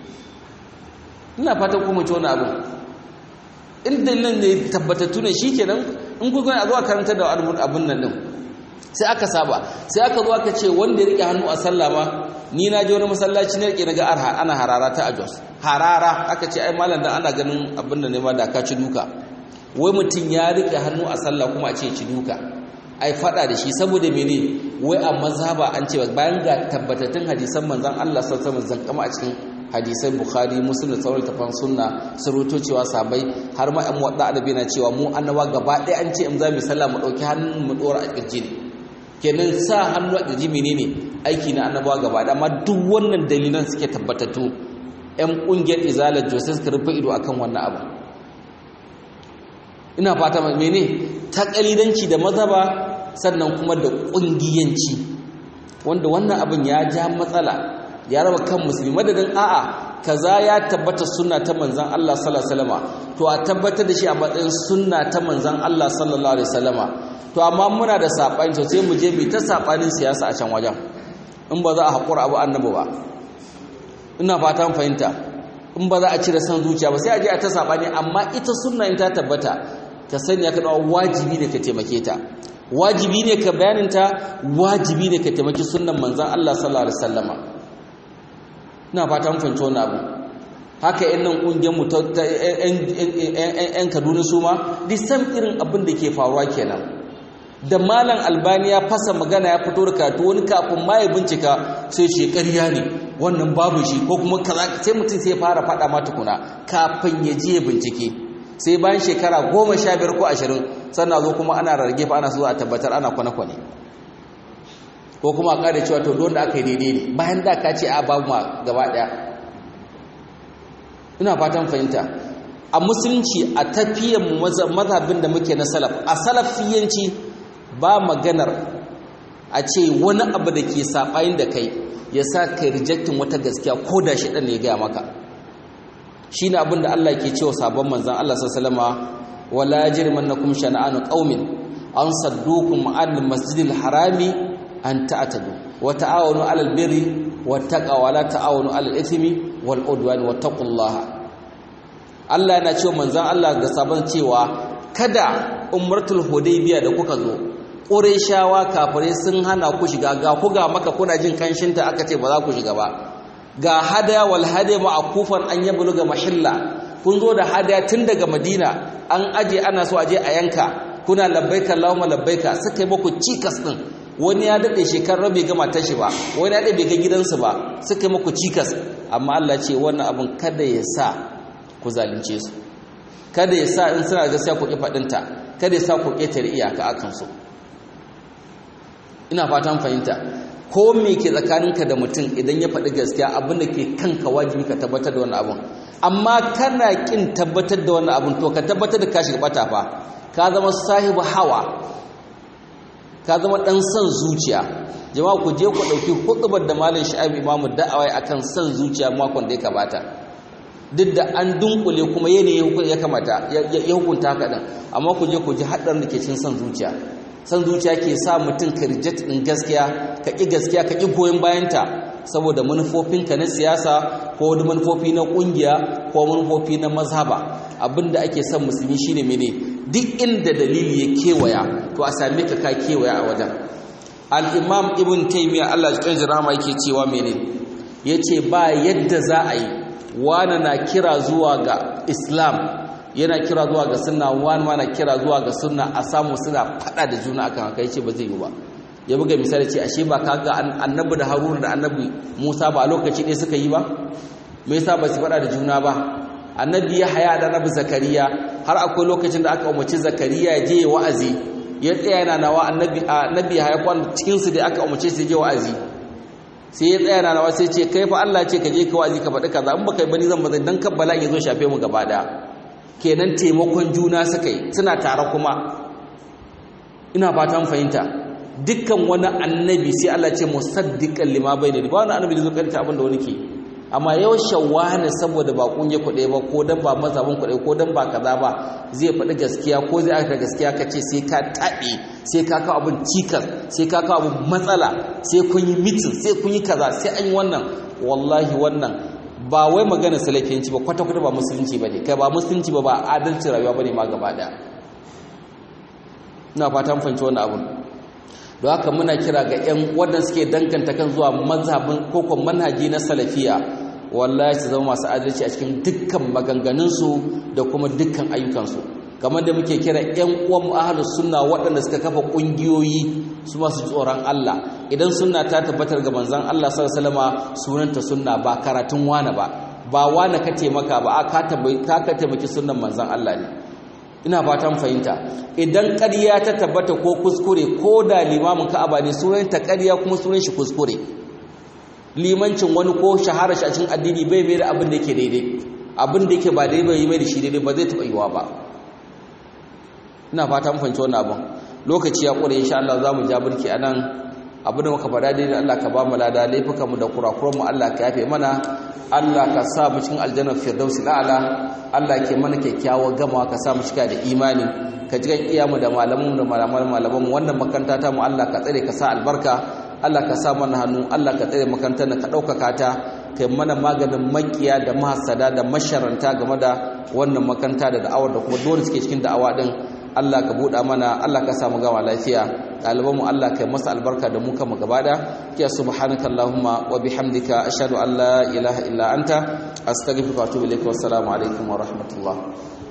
ina fatan kuma ci wani abu in dalilan ne tabbatattu ne shikenan in kuka a zuwa karanta da abin nan din sai aka saba sai aka zo aka ce wanda ya rike hannu a sallah ma ni na je wani masallaci ne rike naga ana harara ta a Jos harara aka ce ai malam dan ana ganin abin nan ne ma da ka ci duka wai mutum ya rike hannu a sallah kuma a ce ci duka ai fada da shi saboda mene wai a mazhaba an ce bayan ga tabbatattun hadisan manzon Allah sallallahu alaihi wasallam kama a cikin hadisan Bukhari Muslim da sauran tafan sunna suruto cewa sabai har ma an wadda adabi na cewa mu annaba gaba ɗaya an ce in za mu sallah mu dauki hannun mu dora a kirji ne kenan sa hannu a kirji menene aiki na annabawa gaba ɗaya amma duk wannan dalilan suke tabbatattu 'yan ƙungiyar izalar jose suka rufe ido akan wannan abu. Ina fata mene ta ƙalidanci da mazhaba sannan kuma da ƙungiyanci, wanda wannan abin ya ja matsala ya raba kan musulmi. Madadin a'a kaza ya tabbata sunna ta manzon Allah sallallahu alaihi wasallama, to a tabbatar da shi a matsayin sunna ta manzon Allah sallallahu alaihi wasallama. To amma muna da sabani, to sai mu je mu ta sabanin siyasa a can wajen, in ba za a haƙura abu annabi ba. Ina fatan fahimta, in ba za a cire san zuciya ba sai a je a ta sabani, amma ita sunna in ta tabbata ka sani ya kada wajibi ne ka taimake ta, wajibi ne ka bayaninta, wajibi ne ka taimaki sunnan manzon Allah sallallahu alaihi wasallama. Ina fatan fahimta wannan abu. Haka yan nan kungiyar mu ta yan Kaduna su ma disan irin abin da ke faruwa kenan. Da Malam Albani ya fasa magana ya fito da karatu, wani kafin ma ya bincika sai ce ƙarya ne wannan babu shi ko kuma kaza, sai mutum sai fara faɗa ma tukuna kafin ya je bincike, sai bayan shekara 15 ko 20 sannan zo kuma ana rarrage fa ana so a tabbatar ana kwane-kwane, ko kuma a ƙara cewa to don da aka yi daidai ne bayan da ka ce a babu ma gaba ɗaya. Ina fatan fahimta. A musulunci a tafiyan mazhabin da muke na salaf, a salafiyanci ba maganar a ce wani abu da ke saɓayin da kai ya sa kai rejectin wata gaskiya ko da shi ɗan ne ya gaya maka. Shi ne abin da Allah ke cewa sabon manzan Allah sallama, wala yajrimannakum shana'anu qaumin an saddukum an masjidil harami an ta'tadu wa ta'awanu 'alal birri wat taqwa wa la ta'awanu 'alal ithmi wal udwan wattaqullaha. Allah yana cewa manzan Allah ga sabon cewa kada umratul hudaybiya da kuka zo Qurayshawa kafirai sun hana ku shiga, ga ku ga maka kuna jin kanshinta aka ce ba za ku shiga ba, ga hadaya wal hadiya ma'kufan an yabluga mahilla, kun zo da hadaya tun daga Madina an aje ana so aje a yanka, kuna labbaika Allahumma labbaika, suka yi muku cikas din. Wani ya dade shekarar bai ga matar shi ba, wani ya dade bai ga gidansu ba, suka yi muku cikas. Amma Allah ce wannan abin kada ya sa ku zalunce su, kada ya sa in suna gaskiya ku ki fadinta, kada ya sa ku ketare iyaka akan su. Ina fatan fahimta. Ko me ke tsakaninka da mutum idan ya faɗi gaskiya, abin da ke kanka wajibi ka tabbatar da wannan abun. Amma kana kin tabbatar da wannan abun, to ka tabbatar da ka shiga bata fa, ka zama sahibu hawa, ka zama dan son zuciya. Jama'a ku je ku dauki hutubar da Malam Shu'aib Imamu Da'awai akan son zuciya makon da ya kabata. Duk da an dunkule kuma yanayi ya kamata ya hukunta haka din, amma ku je ku ji haɗarin da ke cikin son zuciya. San zuciya ke sa mutum ka reject din gaskiya, ka ƙi gaskiya, ka ƙi goyon bayanta saboda manufofinka na siyasa ko wani manufofi na ƙungiya ko manufofi na mazhaba. Abinda ake son musulmi shine mene, duk inda dalili ya kewaya to a same ka kewaya a wajen. Al-Imam Ibn Taymiyyah Allah ya kanji rahama yake cewa mene, yace ba yadda za a yi wani na kira zuwa ga Islam, yana kira zuwa ga sunna, wani ma na kira zuwa ga sunna, a samu suna fada da juna akan haka. Yace ba zai yi ba. Ya buga misali ce ashe ba kaga annabi da Haruna da annabi Musa ba a lokaci ɗaya suka yi ba? Me yasa ba su fada da juna ba? Annabi Yahaya da annabi Zakariya, har akwai lokacin da aka umarci Zakariya ya je wa'azi, ya tsaya yana nawa annabi Yahaya kwan cikin su da aka umarce su je wa'azi, sai ya tsaya yana nawa sai ce kai fa Allah ce ka je ka wa'azi ka faɗi kaza, in baka yi bani zan bazai dan kabbala ya zo shafe mu gaba daya. Kenan taimakon juna suka yi, suna tare kuma. Ina fatan fahimta. Dukkan wani annabi sai Allah ce musaddiqan lima bayna, ba wani annabi da zo karanta abin da wani ke. Amma yau shawwana saboda ba kunje kuɗe ba, ko dan ba mazhabin kuɗe, ko dan ba kaza ba, zai faɗi gaskiya ko zai aka gaskiya kace sai ka taɓe, sai ka kawo abin cikas, sai ka kawo abin matsala, sai kun yi meeting, sai kun yi kaza, sai an yi wannan. Wallahi wannan ba wai magana salafiyanci ba, kwata-kwata ba musulunci ba ne, kai ba musulunci ba, ba adalci rayuwa ba ne ma gaba da. Ina fatan fahimci wannan abun. Don haka muna kira ga 'yan wadanda suke danganta kan zuwa mazhabin ko kuma manhaji na salafiya, wallahi su zama masu adalci a cikin dukkan maganganunsu da kuma dukkan ayyukansu. Kamar da muke kira 'yan uwan ahlus sunna waɗanda suka kafa ƙungiyoyi su masu tsoron Allah. Idan sunna ta tabbatar ga manzon Allah sallallahu alaihi wasallama, sunanta sunna ba karatun wani ba wani ka taimaka ba, ka taimaki sunnan manzon Allah ne. Ina fatan fahimta. Idan ƙarya ta tabbata ko kuskure, ko da limamin Ka'aba ne, sunanta ƙarya kuma sunan shi kuskure. limancin wani ko shahara shi a cikin addini bai mai da abin da yake daidai, abin da yake ba daidai bai mai da shi daidai ba zai taɓa yiwa ba. Ina fata mun fahimci wannan abin. Lokaci ya ƙure, insha Allah za mu ja burki a nan. Abin da muka faɗa daidai Allah ka ba mu lada, laifukanmu da kurakuranmu Allah ka yafe mana, Allah ka sa mu cikin aljannar firdausi la'ala, Allah ke mana kyakkyawar gamawa, ka sa mu cika da imani, ka ji kan iyamu da malamanmu da malamanmu. Wannan makaranta ta mu Allah ka tsare, ka sa albarka, Allah ka sa mana hannu, Allah ka tsare makarantar da ka ɗaukaka ta, kai mana maganin makiya da mahasada da masharanta game da wannan makaranta da da'awar da kuma dole suke cikin da'awa din. Allah ka buɗa mana, Allah ka samu gama lafiya, ɗalibanmu Allah ka yi masa albarka da mu kama gaba da ya subhanaka Allahumma wa bihamdika ashhadu an la ilaha illa anta astaghfiruka wa atubu ilaik wa assalamu alaikum wa rahmatullah.